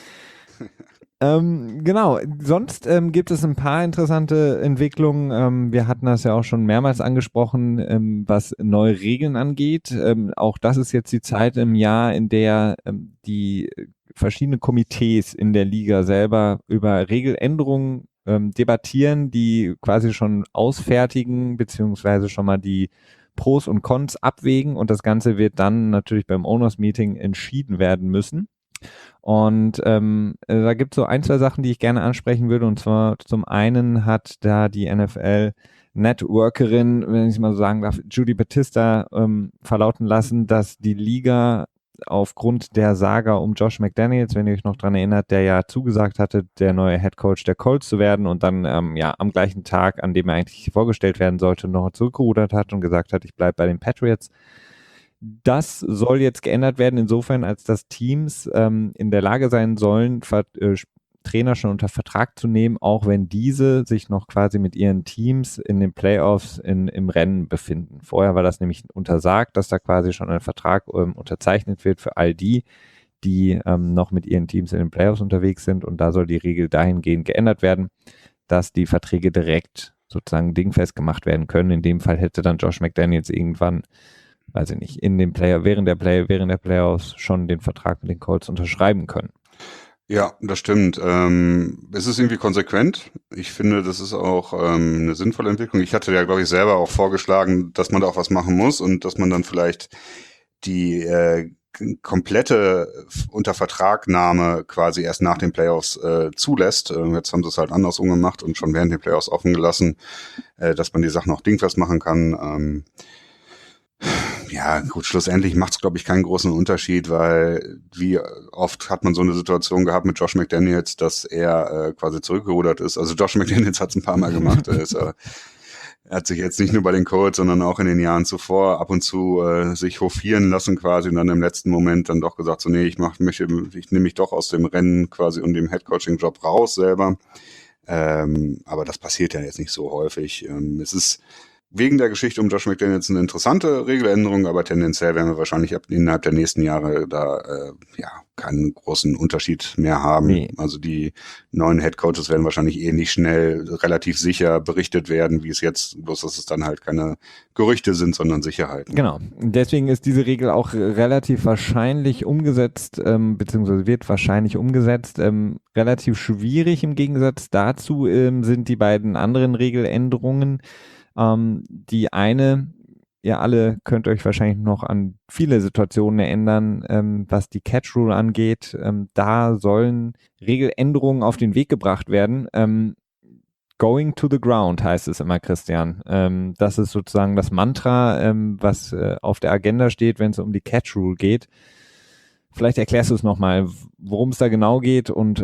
Genau, sonst gibt es ein paar interessante Entwicklungen. Wir hatten das ja auch schon mehrmals angesprochen, was neue Regeln angeht. Auch das ist jetzt die Zeit im Jahr, in der die verschiedenen Komitees in der Liga selber über Regeländerungen debattieren, die quasi schon ausfertigen, beziehungsweise schon mal die Pros und Cons abwägen und das Ganze wird dann natürlich beim Owners Meeting entschieden werden müssen. Und da gibt es so ein, zwei Sachen, die ich gerne ansprechen würde. Und zwar zum einen hat da die NFL-Networkerin, wenn ich mal so sagen darf, Judy Battista verlauten lassen, dass die Liga aufgrund der Saga um Josh McDaniels, wenn ihr euch noch dran erinnert, der ja zugesagt hatte, der neue Head Coach der Colts zu werden und dann am gleichen Tag, an dem er eigentlich vorgestellt werden sollte, noch zurückgerudert hat und gesagt hat, ich bleibe bei den Patriots. Das soll jetzt geändert werden, insofern, als dass Teams in der Lage sein sollen, Trainer schon unter Vertrag zu nehmen, auch wenn diese sich noch quasi mit ihren Teams in den Playoffs im Rennen befinden. Vorher war das nämlich untersagt, dass da quasi schon ein Vertrag unterzeichnet wird für all die noch mit ihren Teams in den Playoffs unterwegs sind. Und da soll die Regel dahingehend geändert werden, dass die Verträge direkt sozusagen dingfest gemacht werden können. In dem Fall hätte dann Josh McDaniels irgendwann, weiß ich nicht, während der Playoffs schon den Vertrag mit den Colts unterschreiben können. Ja, das stimmt. Es ist irgendwie konsequent. Ich finde, das ist auch eine sinnvolle Entwicklung. Ich hatte ja, glaube ich, selber auch vorgeschlagen, dass man da auch was machen muss und dass man dann vielleicht die komplette Untervertragnahme quasi erst nach den Playoffs zulässt. Jetzt haben sie es halt andersrum gemacht und schon während den Playoffs offen gelassen, dass man die Sachen auch dingfest machen kann. Ja, gut, schlussendlich macht es, glaube ich, keinen großen Unterschied, weil wie oft hat man so eine Situation gehabt mit Josh McDaniels, dass er quasi zurückgerudert ist. Also Josh McDaniels hat es ein paar Mal gemacht. Er hat sich jetzt nicht nur bei den Colts, sondern auch in den Jahren zuvor ab und zu sich hofieren lassen quasi und dann im letzten Moment dann doch gesagt, so nee, ich nehme mich doch aus dem Rennen quasi und dem Headcoaching-Job raus selber. Aber das passiert ja jetzt nicht so häufig. Es ist wegen der Geschichte um Josh McDaniels eine interessante Regeländerung, aber tendenziell werden wir wahrscheinlich innerhalb der nächsten Jahre da keinen großen Unterschied mehr haben. Nee. Also die neuen Headcoaches werden wahrscheinlich ähnlich schnell relativ sicher berichtet werden, wie es jetzt, bloß dass es dann halt keine Gerüchte sind, sondern Sicherheiten. Genau. Deswegen ist diese Regel auch relativ wahrscheinlich umgesetzt, beziehungsweise wird wahrscheinlich umgesetzt. Relativ schwierig im Gegensatz dazu sind die beiden anderen Regeländerungen. Die eine, ihr alle könnt euch wahrscheinlich noch an viele Situationen erinnern, was die Catch Rule angeht. Da sollen Regeländerungen auf den Weg gebracht werden. Going to the ground heißt es immer, Christian. Das ist sozusagen das Mantra, was auf der Agenda steht, wenn es um die Catch Rule geht. Vielleicht erklärst du es nochmal, worum es da genau geht und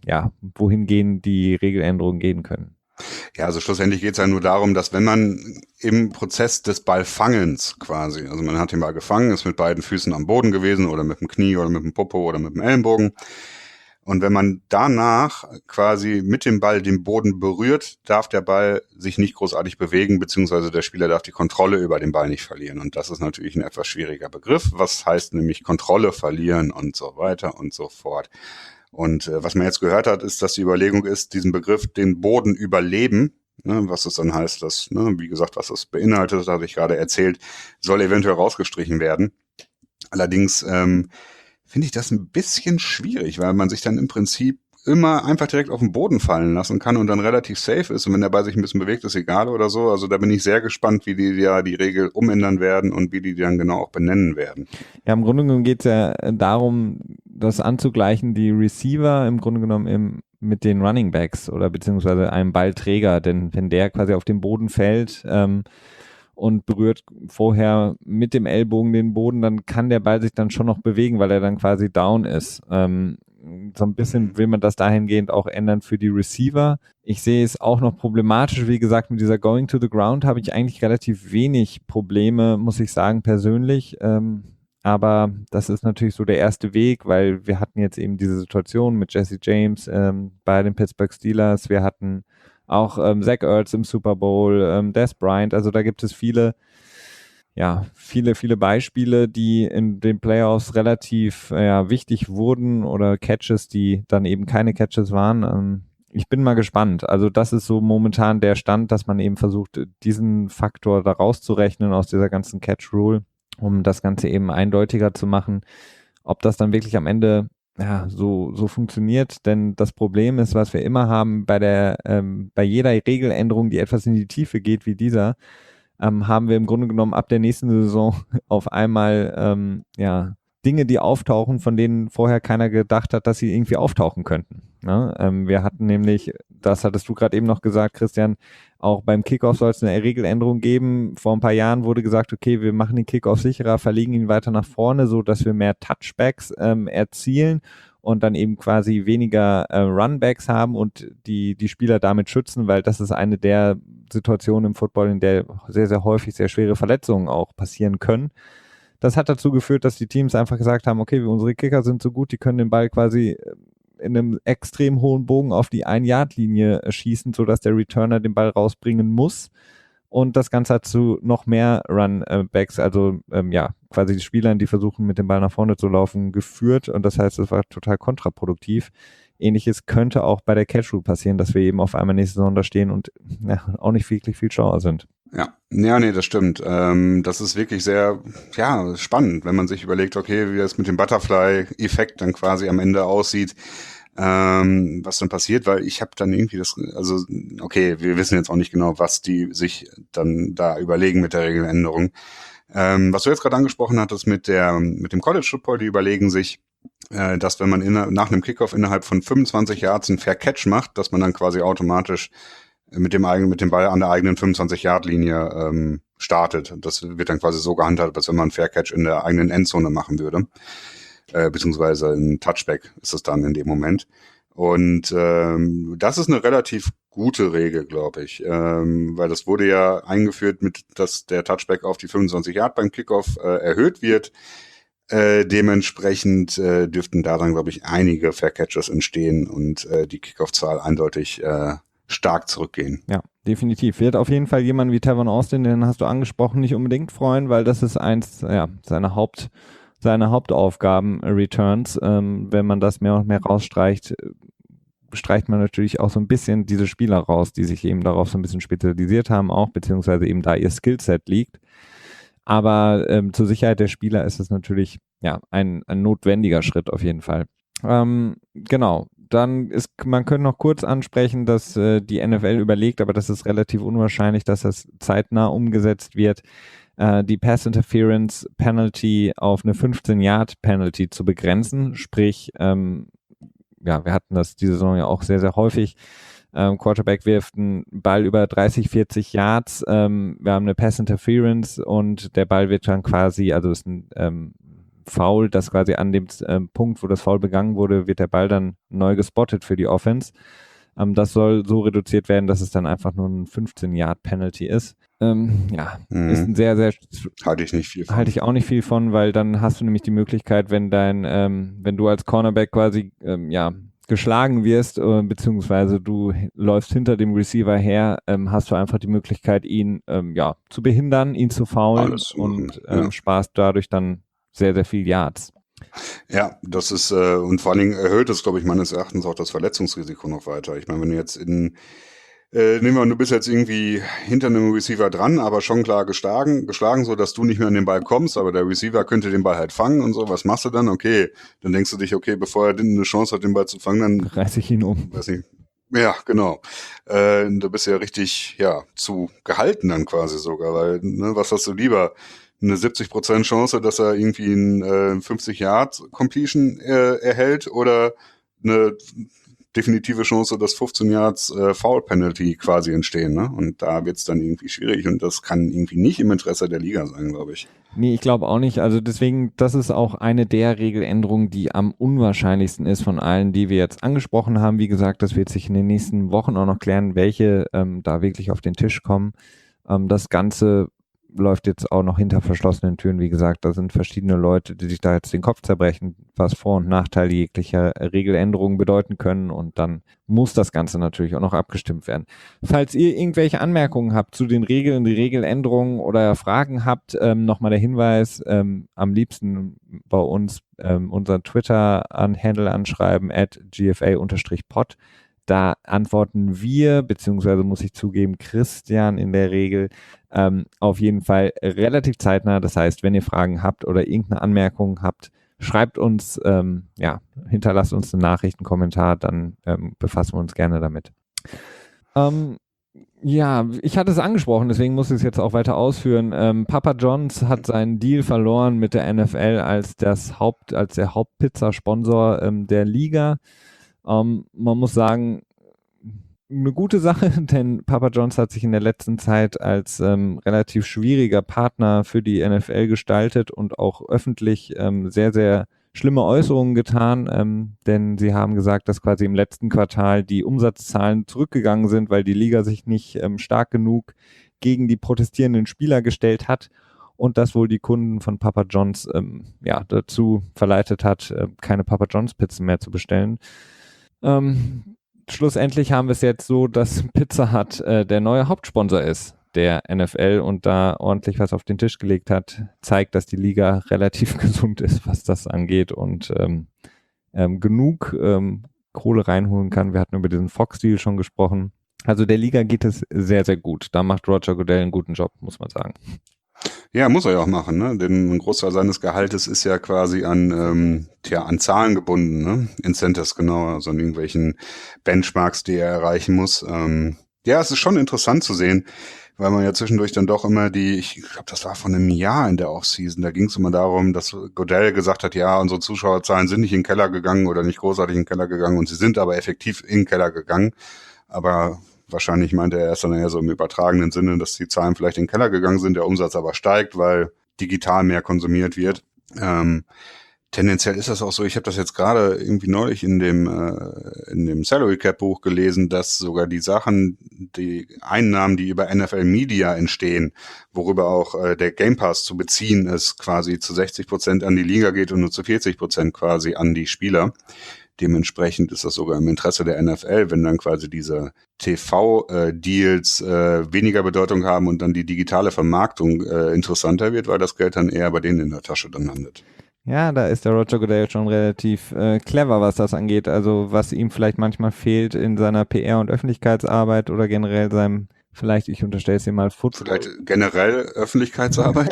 wohin die Regeländerungen gehen können. Ja, also schlussendlich geht es ja nur darum, dass wenn man im Prozess des Ballfangens quasi, also man hat den Ball gefangen, ist mit beiden Füßen am Boden gewesen oder mit dem Knie oder mit dem Popo oder mit dem Ellenbogen, und wenn man danach quasi mit dem Ball den Boden berührt, darf der Ball sich nicht großartig bewegen, beziehungsweise der Spieler darf die Kontrolle über den Ball nicht verlieren. Und das ist natürlich ein etwas schwieriger Begriff. Was heißt nämlich Kontrolle verlieren und so weiter und so fort. Und was man jetzt gehört hat, ist, dass die Überlegung ist, diesen Begriff den Boden überleben, was es dann heißt, dass, wie gesagt, was das beinhaltet, das hatte ich gerade erzählt, soll eventuell rausgestrichen werden. Allerdings finde ich das ein bisschen schwierig, weil man sich dann im Prinzip immer einfach direkt auf den Boden fallen lassen kann und dann relativ safe ist. Und wenn der Ball sich ein bisschen bewegt, ist egal oder so. Also da bin ich sehr gespannt, wie die ja die Regel umändern werden und wie die dann genau auch benennen werden. Ja, im Grunde genommen geht es ja darum, das anzugleichen, die Receiver im Grunde genommen mit den Running Backs oder beziehungsweise einem Ballträger. Denn wenn der quasi auf den Boden fällt und berührt vorher mit dem Ellbogen den Boden, dann kann der Ball sich dann schon noch bewegen, weil er dann quasi down ist. So ein bisschen will man das dahingehend auch ändern für die Receiver. Ich sehe es auch noch problematisch. Wie gesagt, mit dieser Going to the Ground habe ich eigentlich relativ wenig Probleme, muss ich sagen, persönlich. Aber das ist natürlich so der erste Weg, weil wir hatten jetzt eben diese Situation mit Jesse James bei den Pittsburgh Steelers. Wir hatten auch Zach Ertz im Super Bowl, Dez Bryant. Also da gibt es viele Beispiele, die in den Playoffs relativ wichtig wurden oder Catches, die dann eben keine Catches waren. Ich bin mal gespannt. Also das ist so momentan der Stand, dass man eben versucht, diesen Faktor da rauszurechnen aus dieser ganzen Catch-Rule, um das Ganze eben eindeutiger zu machen. Ob das dann wirklich am Ende so funktioniert, denn das Problem ist, was wir immer haben bei jeder Regeländerung, die etwas in die Tiefe geht wie dieser, haben wir im Grunde genommen ab der nächsten Saison auf einmal Dinge, die auftauchen, von denen vorher keiner gedacht hat, dass sie irgendwie auftauchen könnten. Ne? Wir hatten nämlich, das hattest du gerade eben noch gesagt, Christian, auch beim Kickoff soll es eine Regeländerung geben. Vor ein paar Jahren wurde gesagt, okay, wir machen den Kickoff sicherer, verlegen ihn weiter nach vorne, so dass wir mehr Touchbacks erzielen und dann eben quasi weniger Runbacks haben und die Spieler damit schützen, weil das ist eine der Situationen im Football, in der sehr, sehr häufig sehr schwere Verletzungen auch passieren können. Das hat dazu geführt, dass die Teams einfach gesagt haben, okay, unsere Kicker sind so gut, die können den Ball quasi in einem extrem hohen Bogen auf die 1-Yard-Linie schießen, sodass der Returner den Ball rausbringen muss. Und das Ganze hat zu noch mehr Runbacks, also quasi die Spielern, die versuchen, mit dem Ball nach vorne zu laufen, geführt. Und das heißt, es war total kontraproduktiv. Ähnliches könnte auch bei der Catch Rule passieren, dass wir eben auf einmal nächste Saison da stehen und auch nicht wirklich viel schlauer sind. Ja, nee, das stimmt. Das ist wirklich sehr, spannend, wenn man sich überlegt, okay, wie das mit dem Butterfly-Effekt dann quasi am Ende aussieht, was dann passiert, weil ich habe dann irgendwie wir wissen jetzt auch nicht genau, was die sich dann da überlegen mit der Regeländerung. Was du jetzt gerade angesprochen hattest mit dem College Football, die überlegen sich, dass wenn man nach einem Kickoff innerhalb von 25 Yards einen Fair Catch macht, dass man dann quasi automatisch mit dem Ball an der eigenen 25-Yard-Linie startet. Das wird dann quasi so gehandhabt, als wenn man einen Fair Catch in der eigenen Endzone machen würde. Beziehungsweise ein Touchback ist es dann in dem Moment. Und das ist eine relativ gute Regel, glaube ich, weil das wurde ja eingeführt, dass der Touchback auf die 25 Yard beim Kickoff erhöht wird. Dementsprechend dürften daran, glaube ich, einige Fair Catches entstehen und die Kickoff-Zahl eindeutig stark zurückgehen. Ja, definitiv. Wird auf jeden Fall jemand wie Tavon Austin, den hast du angesprochen, nicht unbedingt freuen, weil das ist eins seiner Hauptaufgaben, Returns. Wenn man das mehr und mehr rausstreicht, streicht man natürlich auch so ein bisschen diese Spieler raus, die sich eben darauf so ein bisschen spezialisiert haben, auch beziehungsweise eben da ihr Skillset liegt. Aber zur Sicherheit der Spieler ist es natürlich ein notwendiger Schritt auf jeden Fall. Genau. Dann man könnte noch kurz ansprechen, dass die NFL überlegt, aber das ist relativ unwahrscheinlich, dass das zeitnah umgesetzt wird, die Pass Interference Penalty auf eine 15-Yard-Penalty zu begrenzen. Sprich, wir hatten das diese Saison ja auch sehr, sehr häufig. Quarterback wirft einen Ball über 30, 40 Yards. Wir haben eine Pass Interference und der Ball wird dann quasi, also ist ein Foul, das quasi an dem Punkt, wo das Foul begangen wurde, wird der Ball dann neu gespottet für die Offense. Das soll so reduziert werden, dass es dann einfach nur ein 15-Yard-Penalty ist. Ist ein sehr, sehr... Halte ich nicht viel von. Halte ich auch nicht viel von, weil dann hast du nämlich die Möglichkeit, wenn du als Cornerback quasi, geschlagen wirst, beziehungsweise du läufst hinter dem Receiver her, hast du einfach die Möglichkeit, ihn zu behindern, ihn zu foulen und sparst dadurch dann sehr, sehr viel Yards. Ja, das ist, und vor allen Dingen erhöht es, glaube ich, meines Erachtens auch das Verletzungsrisiko noch weiter. Ich meine, wenn du jetzt nehmen wir an, du bist jetzt irgendwie hinter einem Receiver dran, aber schon klar geschlagen, so dass du nicht mehr an den Ball kommst, aber der Receiver könnte den Ball halt fangen und so. Was machst du dann? Okay, dann denkst du dich, okay, bevor er eine Chance hat, den Ball zu fangen, dann reiß ich ihn um. Weiß nicht. Ja, genau. Du bist ja richtig, zu gehalten dann quasi sogar, weil, was hast du lieber? Eine 70% Chance, dass er irgendwie einen 50-Yard-Completion erhält oder eine definitive Chance, dass 15 Yards Foul-Penalty quasi entstehen, ne? Und da wird's dann irgendwie schwierig und das kann irgendwie nicht im Interesse der Liga sein, glaube ich. Nee, ich glaube auch nicht. Also deswegen, das ist auch eine der Regeländerungen, die am unwahrscheinlichsten ist von allen, die wir jetzt angesprochen haben. Wie gesagt, das wird sich in den nächsten Wochen auch noch klären, welche da wirklich auf den Tisch kommen. Das Ganze läuft jetzt auch noch hinter verschlossenen Türen. Wie gesagt, da sind verschiedene Leute, die sich da jetzt den Kopf zerbrechen, was Vor- und Nachteile jeglicher Regeländerungen bedeuten können. Und dann muss das Ganze natürlich auch noch abgestimmt werden. Falls ihr irgendwelche Anmerkungen habt zu den Regeln, die Regeländerungen oder Fragen habt, nochmal der Hinweis, am liebsten bei uns unseren Twitter-Handle anschreiben, @gfa_pod. Da antworten wir, beziehungsweise muss ich zugeben, Christian in der Regel auf jeden Fall relativ zeitnah. Das heißt, wenn ihr Fragen habt oder irgendeine Anmerkung habt, schreibt uns, hinterlasst uns eine Nachricht, einen Kommentar, dann befassen wir uns gerne damit. Ich hatte es angesprochen, deswegen muss ich es jetzt auch weiter ausführen. Papa John's hat seinen Deal verloren mit der NFL als der Hauptpizzasponsor der Liga. Man muss sagen, eine gute Sache, denn Papa John's hat sich in der letzten Zeit als relativ schwieriger Partner für die NFL gestaltet und auch öffentlich sehr, sehr schlimme Äußerungen getan, denn sie haben gesagt, dass quasi im letzten Quartal die Umsatzzahlen zurückgegangen sind, weil die Liga sich nicht stark genug gegen die protestierenden Spieler gestellt hat und das wohl die Kunden von Papa John's dazu verleitet hat, keine Papa John's Pizzen mehr zu bestellen. Schlussendlich haben wir es jetzt so, dass Pizza Hut der neue Hauptsponsor ist der NFL und da ordentlich was auf den Tisch gelegt hat, zeigt, dass die Liga relativ gesund ist, was das angeht und genug Kohle reinholen kann. Wir hatten über diesen Fox-Deal schon gesprochen. Also der Liga geht es sehr, sehr gut. Da macht Roger Goodell einen guten Job, muss man sagen. Ja, muss er ja auch machen, ne? Denn ein Großteil seines Gehaltes ist ja quasi an Zahlen gebunden, ne? Incentives, genau, also an irgendwelchen Benchmarks, die er erreichen muss. Es ist schon interessant zu sehen, weil man ja zwischendurch dann doch immer ich glaube, das war von einem Jahr in der Offseason, da ging es immer darum, dass Goodell gesagt hat, ja, unsere Zuschauerzahlen sind nicht in den Keller gegangen oder nicht großartig in den Keller gegangen und sie sind aber effektiv in den Keller gegangen, aber wahrscheinlich meinte er erst dann eher so im übertragenen Sinne, dass die Zahlen vielleicht in den Keller gegangen sind, der Umsatz aber steigt, weil digital mehr konsumiert wird. Tendenziell ist das auch so, ich habe das jetzt gerade irgendwie neulich in dem Salary Cap Buch gelesen, dass sogar die Einnahmen, die über NFL Media entstehen, worüber auch der Game Pass zu beziehen ist, quasi zu 60% an die Liga geht und nur zu 40% quasi an die Spieler, Dementsprechend ist das sogar im Interesse der NFL, wenn dann quasi diese TV-Deals weniger Bedeutung haben und dann die digitale Vermarktung interessanter wird, weil das Geld dann eher bei denen in der Tasche dann landet. Ja, da ist der Roger Goodell schon relativ clever, was das angeht. Also was ihm vielleicht manchmal fehlt in seiner PR- und Öffentlichkeitsarbeit oder generell seinem, vielleicht, ich unterstelle es ihm mal, Football. Vielleicht generell Öffentlichkeitsarbeit?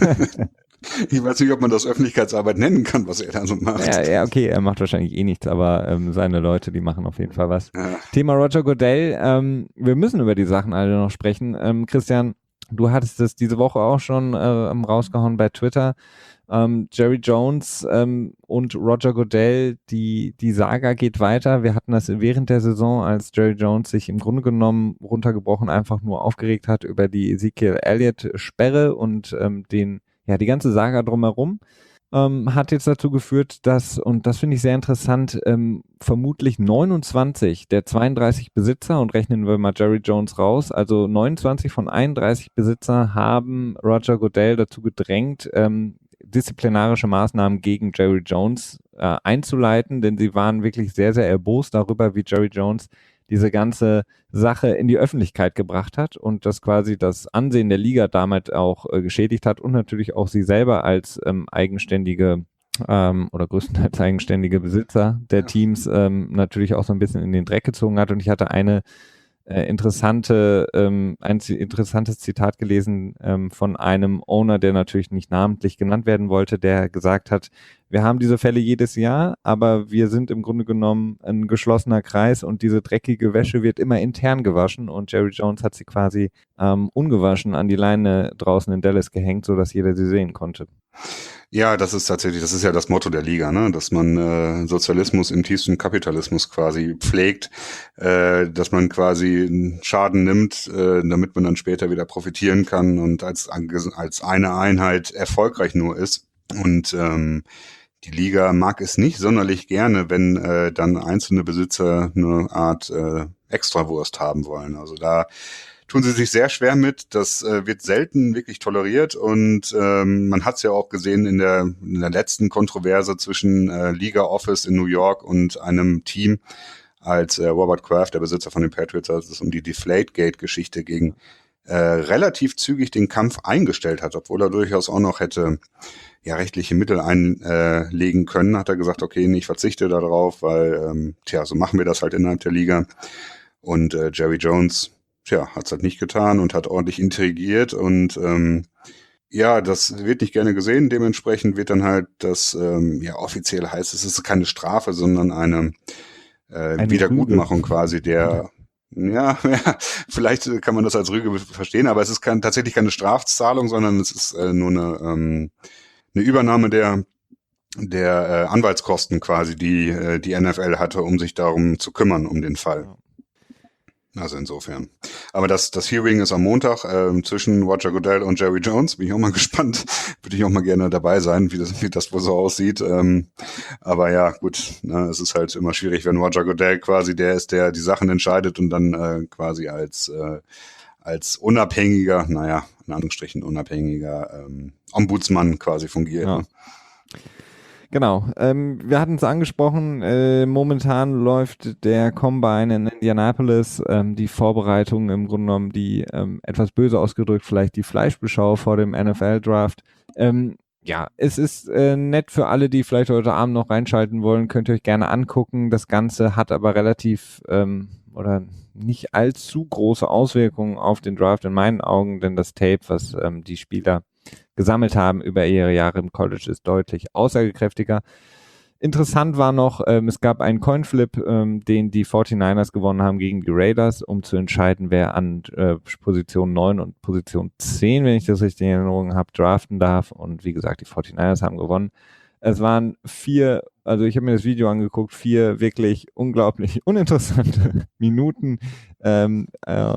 Ich weiß nicht, ob man das Öffentlichkeitsarbeit nennen kann, was er da so macht. Ja, okay, er macht wahrscheinlich eh nichts, aber seine Leute, die machen auf jeden Fall was. Ja. Thema Roger Goodell, wir müssen über die Sachen alle noch sprechen. Christian, du hattest es diese Woche auch schon rausgehauen bei Twitter. Jerry Jones und Roger Goodell, die Saga geht weiter. Wir hatten das während der Saison, als Jerry Jones sich im Grunde genommen runtergebrochen einfach nur aufgeregt hat über die Ezekiel Elliott-Sperre und die ganze Saga drumherum. Hat jetzt dazu geführt, dass, und das finde ich sehr interessant, vermutlich 29 der 32 Besitzer, und rechnen wir mal Jerry Jones raus, also 29 von 31 Besitzer haben Roger Goodell dazu gedrängt, disziplinarische Maßnahmen gegen Jerry Jones einzuleiten, denn sie waren wirklich sehr, sehr erbost darüber, wie Jerry Jones diese ganze Sache in die Öffentlichkeit gebracht hat und das quasi das Ansehen der Liga damit auch geschädigt hat und natürlich auch sie selber als eigenständige oder größtenteils eigenständige Besitzer der Teams natürlich auch so ein bisschen in den Dreck gezogen hat. Und ich hatte ein interessantes Zitat gelesen von einem Owner, der natürlich nicht namentlich genannt werden wollte, der gesagt hat, wir haben diese Fälle jedes Jahr, aber wir sind im Grunde genommen ein geschlossener Kreis und diese dreckige Wäsche wird immer intern gewaschen und Jerry Jones hat sie quasi ungewaschen an die Leine draußen in Dallas gehängt, sodass jeder sie sehen konnte. Ja, das ist ja das Motto der Liga, ne? Dass man Sozialismus im tiefsten Kapitalismus quasi pflegt, dass man quasi einen Schaden nimmt, damit man dann später wieder profitieren kann und als eine Einheit erfolgreich nur ist. Und die Liga mag es nicht sonderlich gerne, wenn dann einzelne Besitzer eine Art Extrawurst haben wollen. Also da tun sie sich sehr schwer mit. Das wird selten wirklich toleriert und man hat es ja auch gesehen in der letzten Kontroverse zwischen Liga Office in New York und einem Team, als Robert Kraft, der Besitzer von den Patriots, als es um die Deflategate-Geschichte ging, relativ zügig den Kampf eingestellt hat, obwohl er durchaus auch noch hätte rechtliche Mittel einlegen können, hat er gesagt, okay, ich verzichte darauf, weil so machen wir das halt innerhalb der Liga. Und Jerry Jones hat es halt nicht getan und hat ordentlich intrigiert und das wird nicht gerne gesehen. Dementsprechend wird dann halt das, offiziell heißt, es ist keine Strafe, sondern eine Wiedergutmachung quasi der, vielleicht kann man das als Rüge verstehen, aber es ist tatsächlich keine Strafzahlung, sondern es ist nur eine Übernahme der Anwaltskosten quasi, die NFL hatte, um sich darum zu kümmern, um den Fall. Also insofern. Aber das Hearing ist am Montag zwischen Roger Goodell und Jerry Jones. Bin ich auch mal gespannt. Würde ich auch mal gerne dabei sein, wie das wohl so aussieht. Aber ja, gut. Es ist halt immer schwierig, wenn Roger Goodell quasi der ist, der die Sachen entscheidet und dann quasi als unabhängiger, in Anführungsstrichen unabhängiger Ombudsmann quasi fungiert. Ja. Ne? Genau, wir hatten es angesprochen, momentan läuft der Combine in Indianapolis, die Vorbereitung im Grunde genommen, die etwas böse ausgedrückt, vielleicht die Fleischbeschau vor dem NFL-Draft. Es ist nett für alle, die vielleicht heute Abend noch reinschalten wollen, könnt ihr euch gerne angucken. Das Ganze hat aber relativ oder nicht allzu große Auswirkungen auf den Draft in meinen Augen, denn das Tape, was die Spieler gesammelt haben über ihre Jahre im College, ist deutlich aussagekräftiger. Interessant war noch, es gab einen Coinflip, den die 49ers gewonnen haben gegen die Raiders, um zu entscheiden, wer an Position 9 und Position 10, wenn ich das richtig in Erinnerung habe, draften darf. Und wie gesagt, die 49ers haben gewonnen. Es waren 4, also ich habe mir das Video angeguckt, 4 wirklich unglaublich uninteressante Minuten und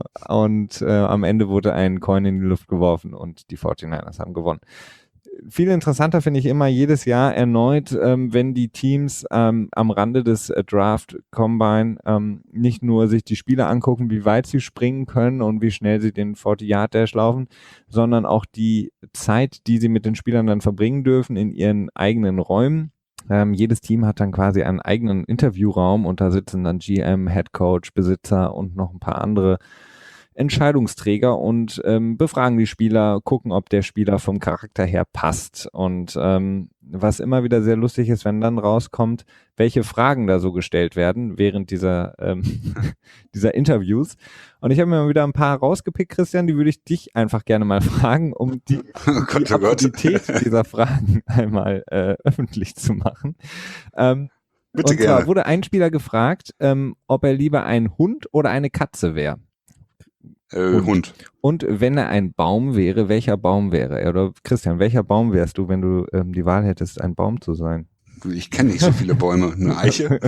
am Ende wurde ein Coin in die Luft geworfen und die 49ers haben gewonnen. Viel interessanter finde ich immer jedes Jahr erneut, wenn die Teams am Rande des Draft Combine nicht nur sich die Spieler angucken, wie weit sie springen können und wie schnell sie den 40-Yard-Dash laufen, sondern auch die Zeit, die sie mit den Spielern dann verbringen dürfen in ihren eigenen Räumen. Jedes Team hat dann quasi einen eigenen Interviewraum und da sitzen dann GM, Head Coach, Besitzer und noch ein paar andere Entscheidungsträger und befragen die Spieler, gucken, ob der Spieler vom Charakter her passt. Und was immer wieder sehr lustig ist, wenn dann rauskommt, welche Fragen da so gestellt werden während dieser, dieser Interviews. Und ich habe mir mal wieder ein paar rausgepickt, Christian, die würde ich dich einfach gerne mal fragen, um die, die Absurdität dieser Fragen einmal öffentlich zu machen. Bitte und zwar gerne. wurde ein Spieler gefragt, ob er lieber ein Hund oder eine Katze wäre. Hund. Und wenn er ein Baum wäre, welcher Baum wäre er? Oder Christian, welcher Baum wärst du, wenn du die Wahl hättest, ein Baum zu sein? Ich kenne nicht so viele Bäume. Eine Eiche.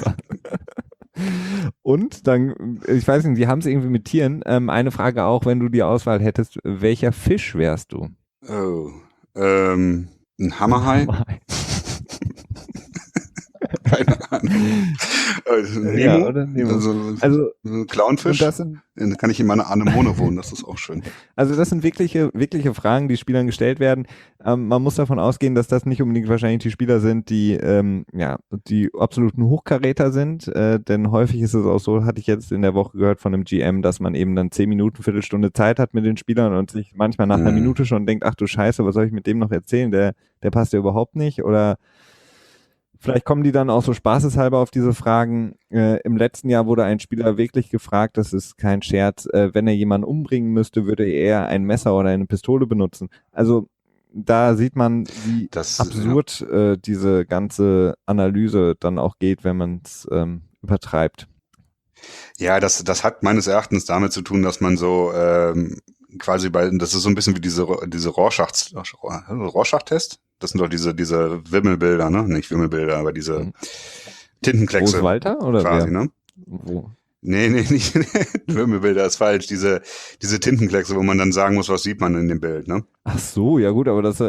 Und dann, ich weiß nicht, die haben es irgendwie mit Tieren. Eine Frage auch, wenn du die Auswahl hättest, welcher Fisch wärst du? Oh, ein Hammerhai? Keine Ahnung. Nemo? Ja, oder Nemo. Also Clownfisch? Dann kann ich in meiner Anemone wohnen, das ist auch schön. Also das sind wirkliche Fragen, die Spielern gestellt werden. Man muss davon ausgehen, dass das nicht unbedingt wahrscheinlich die Spieler sind, die die absoluten Hochkaräter sind, denn häufig ist es auch so, hatte ich jetzt in der Woche gehört von einem GM, dass man eben dann 10 Minuten, Viertelstunde Zeit hat mit den Spielern und sich manchmal nach einer Minute schon denkt, ach du Scheiße, was soll ich mit dem noch erzählen, der passt ja überhaupt nicht, oder vielleicht kommen die dann auch so spaßeshalber auf diese Fragen. Im letzten Jahr wurde ein Spieler wirklich gefragt, das ist kein Scherz, wenn er jemanden umbringen müsste, würde er eher ein Messer oder eine Pistole benutzen. Also da sieht man, wie absurd diese ganze Analyse dann auch geht, wenn man es übertreibt. Ja, das hat meines Erachtens damit zu tun, dass man so quasi das ist so ein bisschen wie diese Rorschach-Test. Das sind doch diese Wimmelbilder, ne? Nicht Wimmelbilder, aber diese Tintenkleckse. Groß Walter oder quasi, wer? Ne? Wo? Nee, nicht Wimmelbilder ist falsch. Diese Tintenkleckse, wo man dann sagen muss, was sieht man in dem Bild, ne? Ach so, ja gut, aber das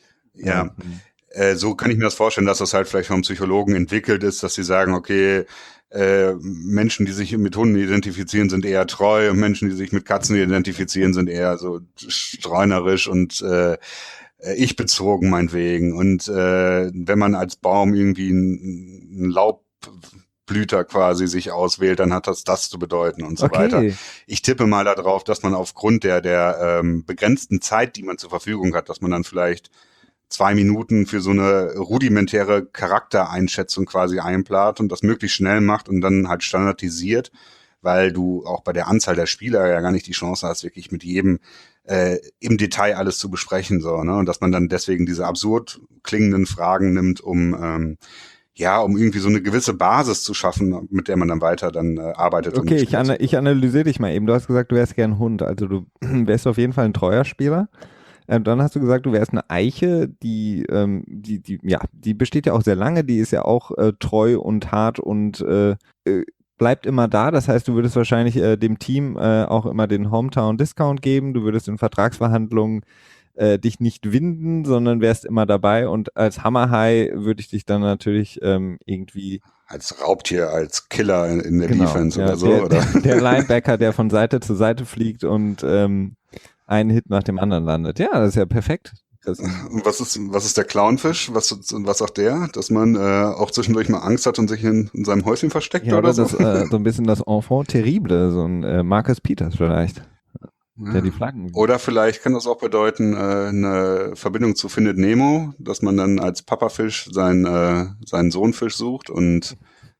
so kann ich mir das vorstellen, dass das halt vielleicht vom Psychologen entwickelt ist, dass sie sagen, okay, Menschen, die sich mit Hunden identifizieren, sind eher treu und Menschen, die sich mit Katzen identifizieren, sind eher so streunerisch und ich bezogen meinetwegen. Und wenn man als Baum irgendwie einen Laubblüter quasi sich auswählt, dann hat das zu bedeuten und so weiter. Ich tippe mal darauf, dass man aufgrund der begrenzten Zeit, die man zur Verfügung hat, dass man dann vielleicht 2 Minuten für so eine rudimentäre Charaktereinschätzung quasi einplant und das möglichst schnell macht und dann halt standardisiert, weil du auch bei der Anzahl der Spieler ja gar nicht die Chance hast, wirklich mit jedem im Detail alles zu besprechen, so, ne? Und dass man dann deswegen diese absurd klingenden Fragen nimmt, um irgendwie so eine gewisse Basis zu schaffen, mit der man dann weiter dann arbeitet. Okay, ich analysiere dich mal eben. Du hast gesagt, du wärst gern Hund, also du wärst auf jeden Fall ein treuer Spieler. Dann hast du gesagt, du wärst eine Eiche, die besteht ja auch sehr lange, die ist ja auch treu und hart und bleibt immer da. Das heißt, du würdest wahrscheinlich dem Team auch immer den Hometown-Discount geben. Du würdest in Vertragsverhandlungen dich nicht winden, sondern wärst immer dabei. Und als Hammerhai würde ich dich dann natürlich irgendwie als Raubtier, als Killer in der Defense oder so. Der Linebacker, der von Seite zu Seite fliegt und einen Hit nach dem anderen landet. Ja, das ist ja perfekt. Und was ist der Clownfisch? Was sagt der? Dass man auch zwischendurch mal Angst hat und sich in seinem Häuschen versteckt oder so? Das, so ein bisschen das Enfant terrible, so ein Marcus Peters vielleicht. Der die Flaggen. Oder vielleicht kann das auch bedeuten, eine Verbindung zu Findet Nemo, dass man dann als Papafisch seinen Sohnfisch sucht und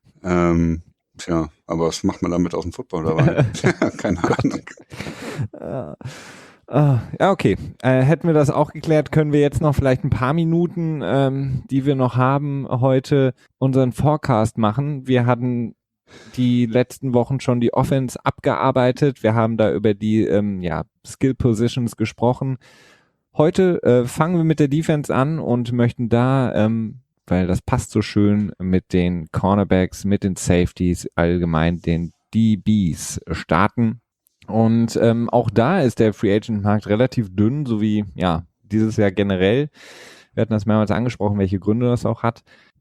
aber was macht man damit aus dem Football dabei? Keine Ahnung. Ja, okay. Hätten wir das auch geklärt, können wir jetzt noch vielleicht ein paar Minuten, die wir noch haben, heute unseren Forecast machen. Wir hatten die letzten Wochen schon die Offense abgearbeitet. Wir haben da über die Skill Positions gesprochen. Heute fangen wir mit der Defense an und möchten da, weil das passt so schön, mit den Cornerbacks, mit den Safeties, allgemein den DBs starten. Und auch da ist der Free Agent Markt relativ dünn, so wie dieses Jahr generell. Wir hatten das mehrmals angesprochen, welche Gründe das auch hat.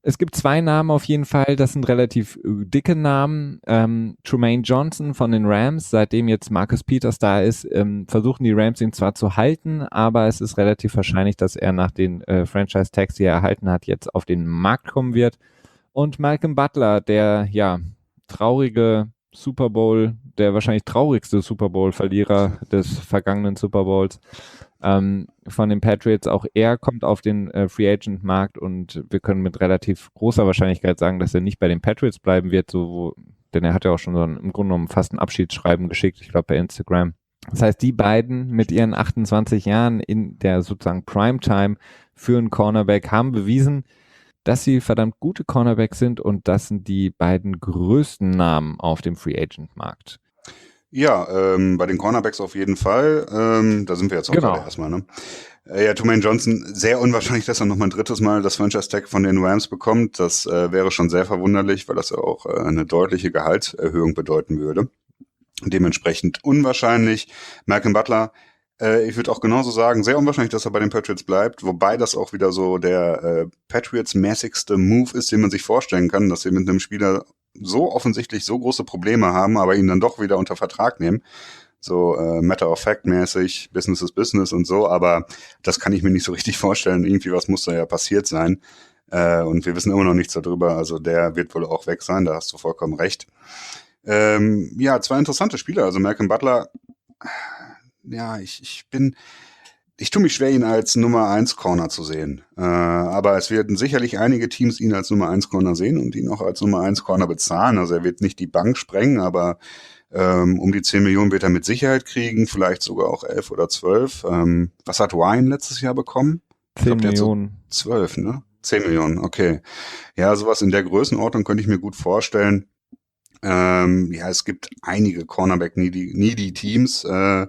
Es gibt 2 Namen auf jeden Fall, das sind relativ dicke Namen. Trumaine Johnson von den Rams, seitdem jetzt Marcus Peters da ist, versuchen die Rams ihn zwar zu halten, aber es ist relativ wahrscheinlich, dass er nach den Franchise-Tags, die er erhalten hat, jetzt auf den Markt kommen wird. Und Malcolm Butler, der traurige Super Bowl, der wahrscheinlich traurigste Super Bowl-Verlierer des vergangenen Super Bowls, von den Patriots, auch er kommt auf den Free Agent Markt und wir können mit relativ großer Wahrscheinlichkeit sagen, dass er nicht bei den Patriots bleiben wird, denn er hat ja auch schon so im Grunde genommen fast ein Abschiedsschreiben geschickt, ich glaube bei Instagram. Das heißt, die beiden mit ihren 28 Jahren in der sozusagen Primetime für einen Cornerback haben bewiesen, dass sie verdammt gute Cornerbacks sind und das sind die beiden größten Namen auf dem Free Agent Markt. Ja, bei den Cornerbacks auf jeden Fall. Da sind wir jetzt auch gerade erstmal, ne? Ja, Trumaine Johnson, sehr unwahrscheinlich, dass er noch mal ein drittes Mal das Franchise-Tag von den Rams bekommt. Das wäre schon sehr verwunderlich, weil das ja auch eine deutliche Gehaltserhöhung bedeuten würde. Dementsprechend unwahrscheinlich. Malcolm Butler, ich würde auch genauso sagen, sehr unwahrscheinlich, dass er bei den Patriots bleibt, wobei das auch wieder so der Patriots-mäßigste Move ist, den man sich vorstellen kann, dass sie mit einem Spieler so offensichtlich so große Probleme haben, aber ihn dann doch wieder unter Vertrag nehmen. So Matter-of-Fact-mäßig, Business is Business und so, aber das kann ich mir nicht so richtig vorstellen. Irgendwie was muss da ja passiert sein. Und wir wissen immer noch nichts darüber, also der wird wohl auch weg sein, da hast du vollkommen recht. Ja, 2 interessante Spieler, also Malcolm Butler, ja, ich tue mich schwer, ihn als Nummer 1 Corner zu sehen. Aber es werden sicherlich einige Teams ihn als Nummer 1 Corner sehen und ihn auch als Nummer 1 Corner bezahlen. Also er wird nicht die Bank sprengen, aber um die 10 Millionen wird er mit Sicherheit kriegen, vielleicht sogar auch 11 oder 12. Was hat Ryan letztes Jahr bekommen? 10 Millionen. So 12, ne? 10 Millionen, okay. Ja, sowas in der Größenordnung könnte ich mir gut vorstellen. Ja, es gibt einige Cornerback-needy Teams,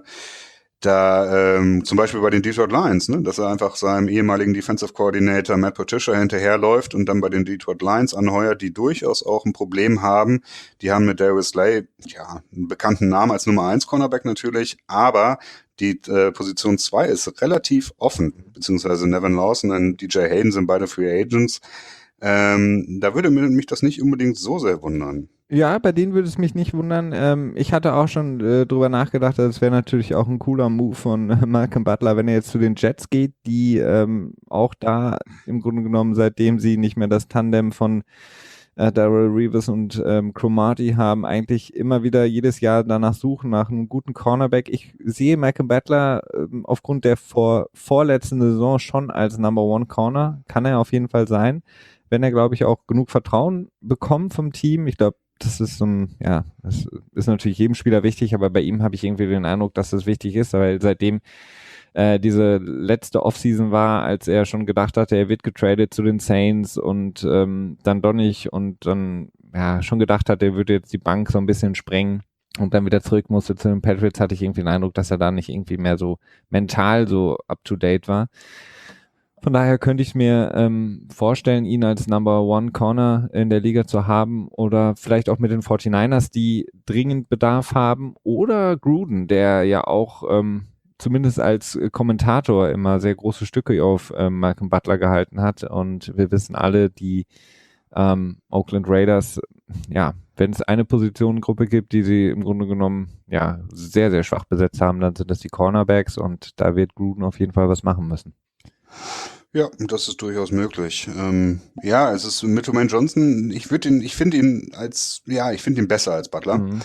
zum Beispiel bei den Detroit Lions, ne, dass er einfach seinem ehemaligen Defensive Coordinator Matt Patricia hinterherläuft und dann bei den Detroit Lions anheuert, die durchaus auch ein Problem haben. Die haben mit Darius Slay, ja, einen bekannten Namen als Nummer 1 Cornerback natürlich, aber die Position 2 ist relativ offen, beziehungsweise Nevin Lawson und DJ Hayden sind beide Free Agents. Da würde mich das nicht unbedingt so sehr wundern. Ja, bei denen würde es mich nicht wundern. Ich hatte auch schon drüber nachgedacht, das wäre natürlich auch ein cooler Move von Malcolm Butler, wenn er jetzt zu den Jets geht, die auch da im Grunde genommen, seitdem sie nicht mehr das Tandem von Darrell Reeves und Cromartie haben, eigentlich immer wieder jedes Jahr danach suchen, nach einem guten Cornerback. Ich sehe Malcolm Butler aufgrund der vorletzten Saison schon als Number One Corner, kann er auf jeden Fall sein, wenn er, glaube ich, auch genug Vertrauen bekommt vom Team. Ich glaube, das ist das ist natürlich jedem Spieler wichtig, aber bei ihm habe ich irgendwie den Eindruck, dass das wichtig ist, weil seitdem diese letzte Offseason war, als er schon gedacht hatte, er wird getradet zu den Saints und dann doch nicht und dann schon gedacht hat, er würde jetzt die Bank so ein bisschen sprengen und dann wieder zurück musste zu den Patriots, hatte ich irgendwie den Eindruck, dass er da nicht irgendwie mehr so mental so up-to-date war. Von daher könnte ich mir vorstellen, ihn als Number One Corner in der Liga zu haben oder vielleicht auch mit den 49ers, die dringend Bedarf haben, oder Gruden, der ja auch zumindest als Kommentator immer sehr große Stücke auf Malcolm Butler gehalten hat und wir wissen alle, die Oakland Raiders, wenn es eine Positionengruppe gibt, die sie im Grunde genommen sehr, sehr schwach besetzt haben, dann sind das die Cornerbacks und da wird Gruden auf jeden Fall was machen müssen. Ja, das ist durchaus möglich. Es ist mit Trumaine Johnson, ich finde ihn besser als Butler. Mhm.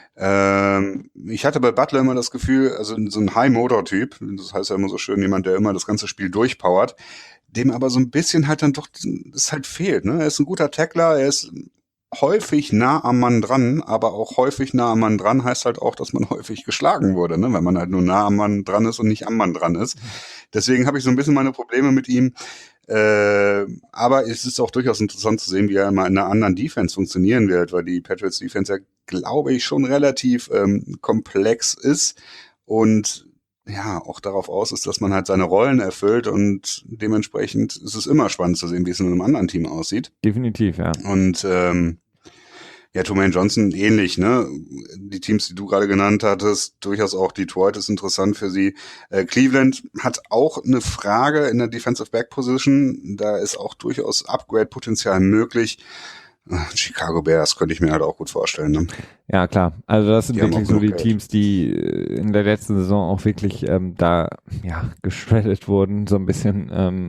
Ich hatte bei Butler immer das Gefühl, also so ein High-Motor-Typ, das heißt ja immer so schön, jemand, der immer das ganze Spiel durchpowert, dem aber so ein bisschen halt dann doch es halt fehlt, ne? Er ist ein guter Tackler, er ist häufig nah am Mann dran, aber auch häufig nah am Mann dran heißt halt auch, dass man häufig geschlagen wurde, ne? Wenn man halt nur nah am Mann dran ist und nicht am Mann dran ist. Deswegen habe ich so ein bisschen meine Probleme mit ihm. Aber es ist auch durchaus interessant zu sehen, wie er mal in einer anderen Defense funktionieren wird, weil die Patriots Defense ja, glaube ich, schon relativ komplex ist und auch darauf aus ist, dass man halt seine Rollen erfüllt und dementsprechend ist es immer spannend zu sehen, wie es in einem anderen Team aussieht. Definitiv, ja. Und Ja, Trumaine Johnson ähnlich, ne? Die Teams, die du gerade genannt hattest, durchaus auch Detroit ist interessant für sie. Cleveland hat auch eine Frage in der Defensive Back Position. Da ist auch durchaus Upgrade-Potenzial möglich. Chicago Bears könnte ich mir halt auch gut vorstellen, ne? Ja, klar. Also das sind Die haben wirklich auch so genug die Geld. Teams, die in der letzten Saison auch wirklich da geschreddet wurden, so ein bisschen.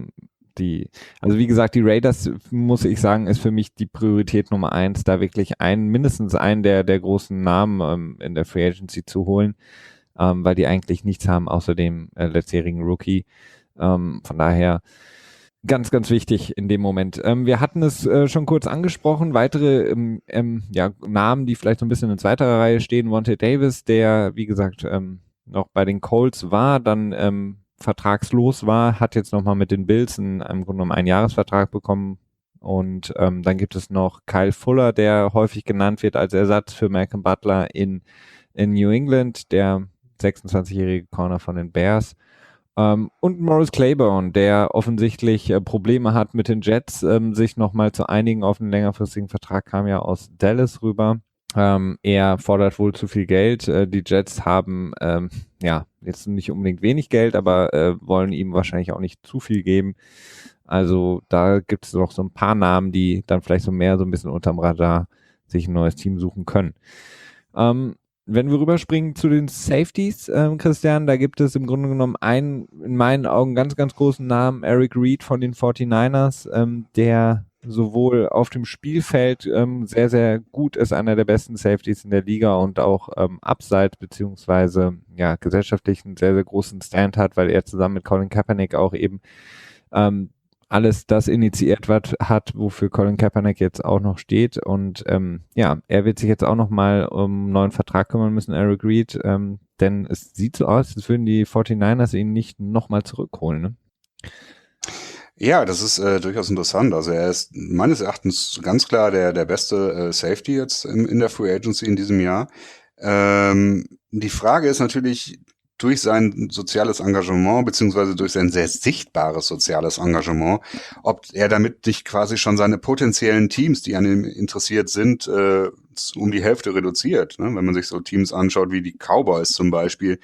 Also wie gesagt, die Raiders, muss ich sagen, ist für mich die Priorität Nummer 1, da wirklich mindestens einen der großen Namen in der Free Agency zu holen, weil die eigentlich nichts haben außer dem letztjährigen Rookie. Von daher ganz, ganz wichtig in dem Moment. Wir hatten es schon kurz angesprochen, weitere Namen, die vielleicht so ein bisschen in zweiter Reihe stehen. Vontae Davis, der, wie gesagt, noch bei den Colts war, dann vertragslos war, hat jetzt nochmal mit den Bills im Grunde genommen einen Jahresvertrag bekommen. Und dann gibt es noch Kyle Fuller, der häufig genannt wird als Ersatz für Malcolm Butler in New England, der 26-jährige Corner von den Bears. Und Morris Claiborne, der offensichtlich Probleme hat mit den Jets, sich nochmal zu einigen auf einen längerfristigen Vertrag, kam ja aus Dallas rüber. Er fordert wohl zu viel Geld. Die Jets haben jetzt nicht unbedingt wenig Geld, aber wollen ihm wahrscheinlich auch nicht zu viel geben. Also da gibt es noch so ein paar Namen, die dann vielleicht so ein bisschen unterm Radar sich ein neues Team suchen können. Wenn wir rüberspringen zu den Safeties, Christian, da gibt es im Grunde genommen einen, in meinen Augen, ganz, ganz großen Namen, Eric Reed von den 49ers, der sowohl auf dem Spielfeld sehr, sehr gut ist, einer der besten Safeties in der Liga und auch abseits beziehungsweise gesellschaftlich einen sehr, sehr großen Stand hat, weil er zusammen mit Colin Kaepernick auch eben alles das initiiert hat, wofür Colin Kaepernick jetzt auch noch steht. Und er wird sich jetzt auch noch mal um einen neuen Vertrag kümmern müssen, Eric Reed, denn es sieht so aus, als würden die 49ers ihn nicht noch mal zurückholen. Ne? Ja, das ist durchaus interessant. Also er ist meines Erachtens ganz klar der beste Safety jetzt in der Free Agency in diesem Jahr. Die Frage ist natürlich, durch sein soziales Engagement, beziehungsweise durch sein sehr sichtbares soziales Engagement, ob er damit nicht quasi schon seine potenziellen Teams, die an ihm interessiert sind, um die Hälfte reduziert. Ne? Wenn man sich so Teams anschaut, wie die Cowboys zum Beispiel,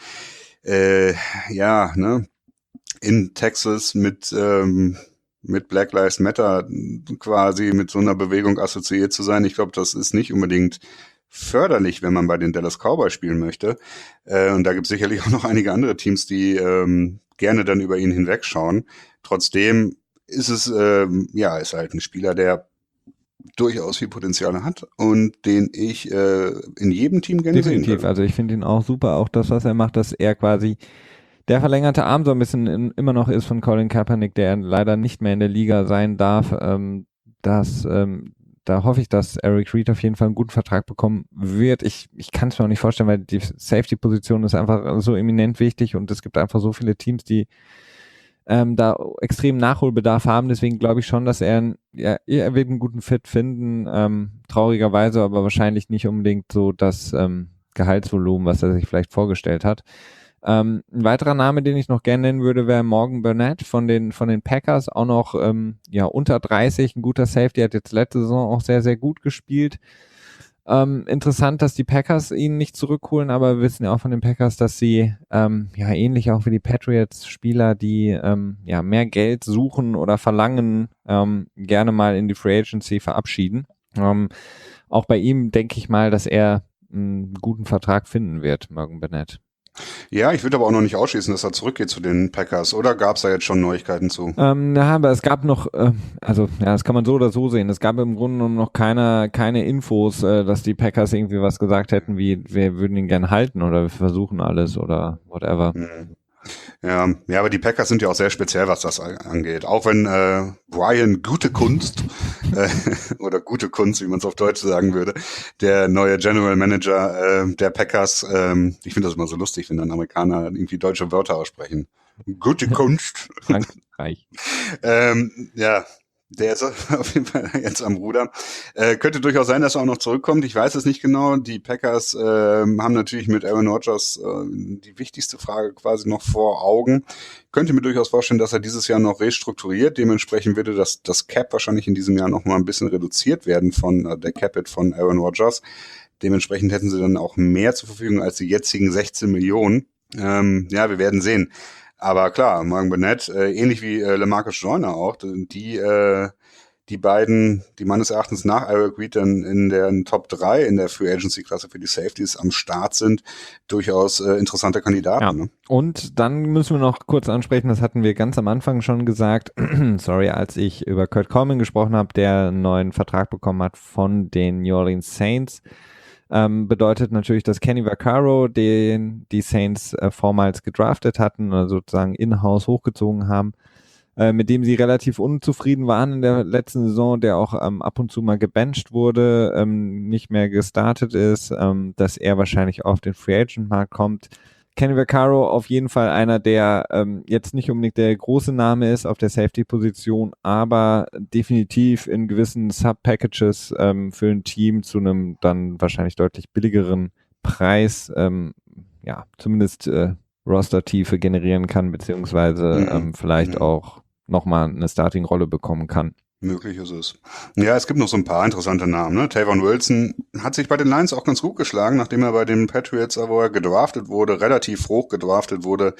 in Texas mit Black Lives Matter quasi mit so einer Bewegung assoziiert zu sein. Ich glaube, das ist nicht unbedingt förderlich, wenn man bei den Dallas Cowboys spielen möchte. Und da gibt es sicherlich auch noch einige andere Teams, die gerne dann über ihn hinwegschauen. Trotzdem ist es ist halt ein Spieler, der durchaus viel Potenzial hat und den ich in jedem Team gerne sehen Definitiv, würde. also ich finde ihn auch super, auch das, was er macht, dass er quasi der verlängerte Arm so ein bisschen immer noch ist von Colin Kaepernick, der leider nicht mehr in der Liga sein darf. Da hoffe ich, dass Eric Reed auf jeden Fall einen guten Vertrag bekommen wird. Ich kann es mir auch nicht vorstellen, weil die Safety-Position ist einfach so eminent wichtig und es gibt einfach so viele Teams, die da extrem Nachholbedarf haben. Deswegen glaube ich schon, dass er wird einen guten Fit finden. Traurigerweise, aber wahrscheinlich nicht unbedingt so das Gehaltsvolumen, was er sich vielleicht vorgestellt hat. Ein weiterer Name, den ich noch gerne nennen würde, wäre Morgan Burnett von den Packers, auch noch unter 30, ein guter Safety, hat jetzt letzte Saison auch sehr, sehr gut gespielt. Interessant, dass die Packers ihn nicht zurückholen, aber wir wissen ja auch von den Packers, dass sie ähnlich auch wie die Patriots Spieler, die mehr Geld suchen oder verlangen, gerne mal in die Free Agency verabschieden. Auch bei ihm denke ich mal, dass er einen guten Vertrag finden wird, Morgan Burnett. Ja, ich würde aber auch noch nicht ausschließen, dass er zurückgeht zu den Packers. Oder gab es da jetzt schon Neuigkeiten zu? Aber es gab noch, das kann man so oder so sehen. Es gab im Grunde genommen noch keine Infos, dass die Packers irgendwie was gesagt hätten, wie wir würden ihn gern halten oder wir versuchen alles oder whatever. Hm. Ja, aber die Packers sind ja auch sehr speziell, was das angeht. Auch wenn Brian Gutekunst oder gute Kunst, wie man es auf Deutsch sagen würde, der neue General Manager der Packers, ich finde das immer so lustig, wenn dann Amerikaner irgendwie deutsche Wörter aussprechen. Gute Kunst. Frankreich. Ja, Der ist auf jeden Fall jetzt am Ruder. Könnte durchaus sein, dass er auch noch zurückkommt. Ich weiß es nicht genau. Die Packers haben natürlich mit Aaron Rodgers die wichtigste Frage quasi noch vor Augen. Könnte mir durchaus vorstellen, dass er dieses Jahr noch restrukturiert. Dementsprechend würde das Cap wahrscheinlich in diesem Jahr noch mal ein bisschen reduziert werden von der Capit von Aaron Rodgers. Dementsprechend hätten sie dann auch mehr zur Verfügung als die jetzigen 16 Millionen. Ja, wir werden sehen. Aber klar, Morgan Burnett, ähnlich wie LaMarcus Joyner auch, die beiden, die meines Erachtens nach Eric Reid dann in der Top 3 in der Free Agency Klasse für die Safeties am Start sind, durchaus interessante Kandidaten. Ja. Ne? Und dann müssen wir noch kurz ansprechen, das hatten wir ganz am Anfang schon gesagt, sorry, als ich über Kurt Coleman gesprochen habe, der einen neuen Vertrag bekommen hat von den New Orleans Saints. Bedeutet natürlich, dass Kenny Vaccaro, den die Saints vormals gedraftet hatten oder sozusagen in-house hochgezogen haben, mit dem sie relativ unzufrieden waren in der letzten Saison, der auch ab und zu mal gebencht wurde, nicht mehr gestartet ist, dass er wahrscheinlich auf den Free Agent Markt kommt. Kenny Vaccaro auf jeden Fall einer, der jetzt nicht unbedingt der große Name ist auf der Safety-Position, aber definitiv in gewissen Sub-Packages für ein Team zu einem dann wahrscheinlich deutlich billigeren Preis, ja, zumindest Roster-Tiefe generieren kann, beziehungsweise vielleicht auch nochmal eine Starting-Rolle bekommen kann. Möglich ist es. Ja, es gibt noch so ein paar interessante Namen. Ne? Tavon Wilson hat sich bei den Lions auch ganz gut geschlagen, nachdem er bei den Patriots, wo er gedraftet wurde, relativ hoch gedraftet wurde,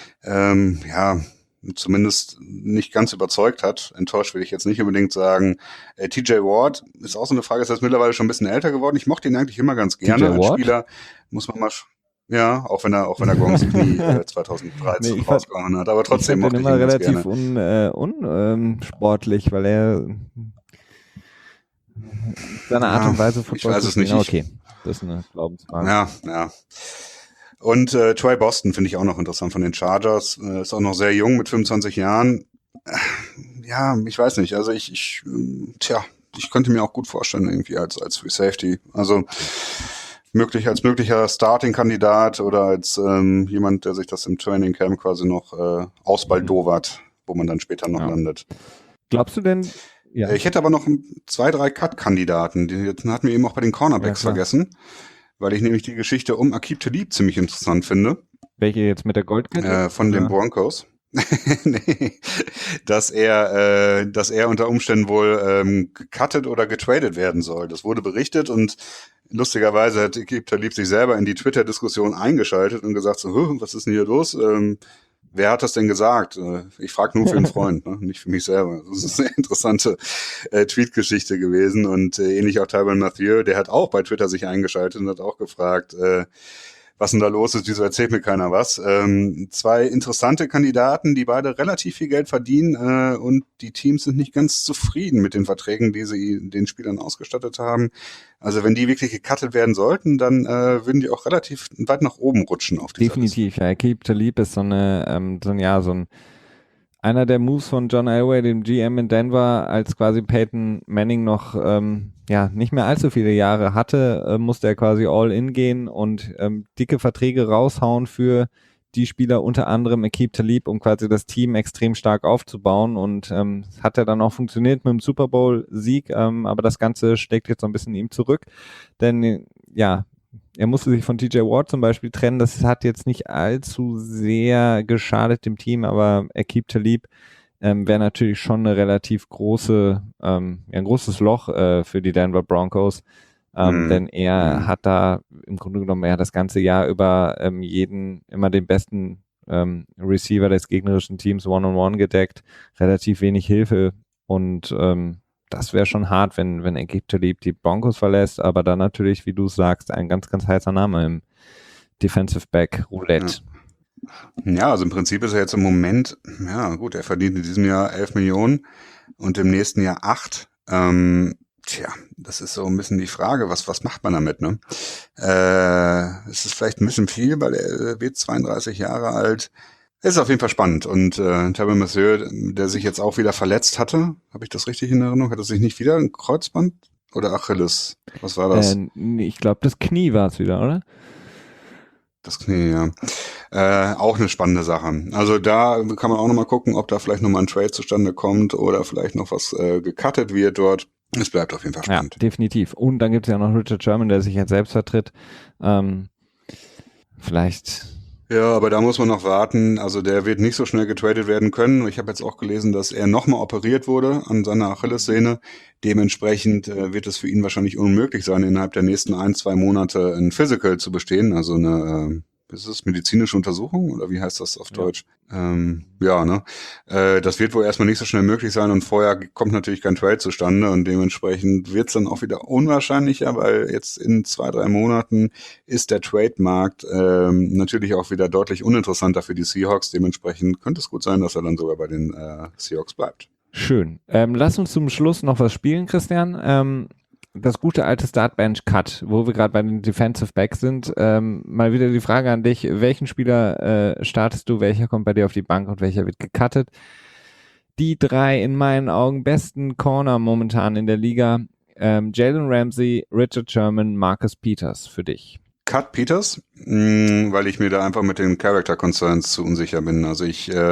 ja, zumindest nicht ganz überzeugt hat. Enttäuscht will ich jetzt nicht unbedingt sagen. TJ Ward ist auch so eine Frage, ist jetzt mittlerweile schon ein bisschen älter geworden. Ich mochte ihn eigentlich immer ganz gerne als Spieler. Muss man mal... Ja, auch wenn er Gronks Knie 2013 rausgehauen hat, aber trotzdem mochte ich ihn immer relativ unsportlich, weil er seine Art und Weise Football ich weiß es nicht. Okay, das ist eine Glaubensfrage. Ja. Und Troy Boston finde ich auch noch interessant von den Chargers. Ist auch noch sehr jung mit 25 Jahren. Ja, ich weiß nicht. Also ich könnte mir auch gut vorstellen irgendwie als Free Safety. Also als möglicher Starting-Kandidat oder als jemand, der sich das im Training Camp quasi noch ausbaldowert, wo man dann später noch landet. Glaubst du denn? Ja. Ich hätte aber noch 2, 3 Cut-Kandidaten. Die hatten wir eben auch bei den Cornerbacks vergessen, weil ich nämlich die Geschichte um Aqib Talib ziemlich interessant finde. Welche jetzt mit der Goldkette? Von den Broncos. Nee, dass er unter Umständen wohl gecuttet oder getradet werden soll. Das wurde berichtet und lustigerweise hat Aqib Talib sich selber in die Twitter-Diskussion eingeschaltet und gesagt so, was ist denn hier los? Wer hat das denn gesagt? Ich frage nur für einen Freund, ne? Nicht für mich selber. Das ist eine sehr interessante Tweet-Geschichte gewesen und ähnlich auch Tyrann Mathieu, der hat auch bei Twitter sich eingeschaltet und hat auch gefragt, was denn da los ist, wieso erzählt mir keiner was. 2 interessante Kandidaten, die beide relativ viel Geld verdienen und die Teams sind nicht ganz zufrieden mit den Verträgen, die sie den Spielern ausgestattet haben. Also wenn die wirklich gecuttet werden sollten, dann würden die auch relativ weit nach oben rutschen auf dieser Definitiv, ja. Aqib Talib ist so ein einer der Moves von John Elway, dem GM in Denver, als quasi Peyton Manning noch nicht mehr allzu viele Jahre hatte, musste er quasi all in gehen und dicke Verträge raushauen für die Spieler, unter anderem Aqib Talib, um quasi das Team extrem stark aufzubauen und hat er dann auch funktioniert mit dem Super Bowl-Sieg, aber das Ganze steckt jetzt so ein bisschen ihm zurück, denn er musste sich von TJ Ward zum Beispiel trennen. Das hat jetzt nicht allzu sehr geschadet dem Team, aber Aqib Talib wäre natürlich schon eine relativ große, ein großes Loch für die Denver Broncos. Denn er hat da im Grunde genommen das ganze Jahr über immer den besten Receiver des gegnerischen Teams One-on-One gedeckt, relativ wenig Hilfe und das wäre schon hart, wenn Aqib Talib die Broncos verlässt, aber dann natürlich, wie du sagst, ein ganz, ganz heißer Name im Defensive Back Roulette. Ja, also im Prinzip ist er jetzt im Moment, ja gut, er verdient in diesem Jahr 11 Millionen und im nächsten Jahr 8. Das ist so ein bisschen die Frage, was macht man damit, ne? Es ist vielleicht ein bisschen viel, weil er wird 32 Jahre alt. Ist auf jeden Fall spannend. Und Tyrann Mathieu, der sich jetzt auch wieder verletzt hatte, habe ich das richtig in Erinnerung? Hat er sich nicht wieder ein Kreuzband oder Achilles? Was war das? Ich glaube, das Knie war es wieder, oder? Das Knie, ja. Auch eine spannende Sache. Also da kann man auch nochmal gucken, ob da vielleicht nochmal ein Trade zustande kommt oder vielleicht noch was gecuttet wird dort. Es bleibt auf jeden Fall spannend. Ja, definitiv. Und dann gibt es ja noch Richard Sherman, der sich jetzt selbst vertritt. Vielleicht. Ja, aber da muss man noch warten. Also der wird nicht so schnell getradet werden können. Ich habe jetzt auch gelesen, dass er nochmal operiert wurde an seiner Achillessehne. Dementsprechend wird es für ihn wahrscheinlich unmöglich sein, innerhalb der nächsten 1-2 Monate ein Physical zu bestehen. Also eine ist es medizinische Untersuchung oder wie heißt das auf Deutsch? Das wird wohl erstmal nicht so schnell möglich sein und vorher kommt natürlich kein Trade zustande und dementsprechend wird es dann auch wieder unwahrscheinlicher, weil jetzt in 2-3 Monaten ist der Trade-Markt natürlich auch wieder deutlich uninteressanter für die Seahawks. Dementsprechend könnte es gut sein, dass er dann sogar bei den Seahawks bleibt. Schön. Lass uns zum Schluss noch was spielen, Christian. Das gute alte Startbench Cut, wo wir gerade bei den Defensive Backs sind. Mal wieder die Frage an dich, welchen Spieler startest du, welcher kommt bei dir auf die Bank und welcher wird gecuttet? Die 3 in meinen Augen besten Corner momentan in der Liga, Jalen Ramsey, Richard Sherman, Marcus Peters für dich. Cut Peters, weil ich mir da einfach mit den Character Concerns zu unsicher bin. Also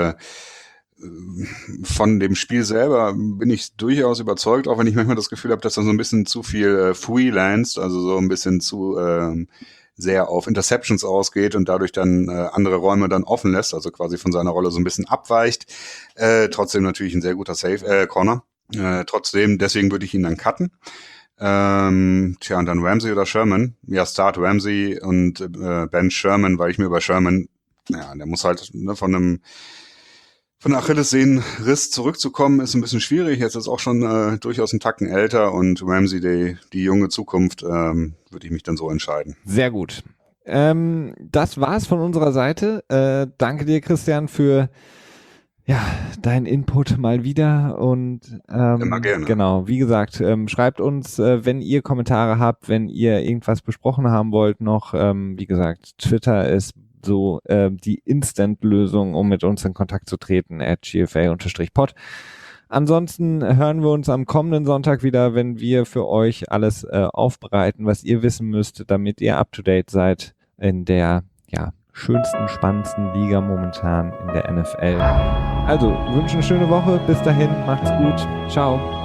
von dem Spiel selber bin ich durchaus überzeugt, auch wenn ich manchmal das Gefühl habe, dass er so ein bisschen zu viel freelanced, also so ein bisschen zu sehr auf Interceptions ausgeht und dadurch dann andere Räume dann offen lässt, also quasi von seiner Rolle so ein bisschen abweicht. Trotzdem natürlich ein sehr guter Corner. Deswegen würde ich ihn dann cutten. Und dann Ramsey oder Sherman. Ja, Start Ramsey und Bench Sherman, weil ich mir bei Sherman, der muss halt von Achillessehnenriss zurückzukommen, ist ein bisschen schwierig. Jetzt ist auch schon durchaus einen Tacken älter und Ramsey, die junge Zukunft, würde ich mich dann so entscheiden. Sehr gut. Das war's von unserer Seite. Danke dir, Christian, für deinen Input mal wieder und immer gerne. Genau, wie gesagt, schreibt uns, wenn ihr Kommentare habt, wenn ihr irgendwas besprochen haben wollt noch, wie gesagt, Twitter ist so die Instant-Lösung, um mit uns in Kontakt zu treten, @gfa_pod. Ansonsten hören wir uns am kommenden Sonntag wieder, wenn wir für euch alles aufbereiten, was ihr wissen müsst, damit ihr up-to-date seid in der schönsten, spannendsten Liga momentan in der NFL. Also, wünsche eine schöne Woche. Bis dahin, macht's gut. Ciao.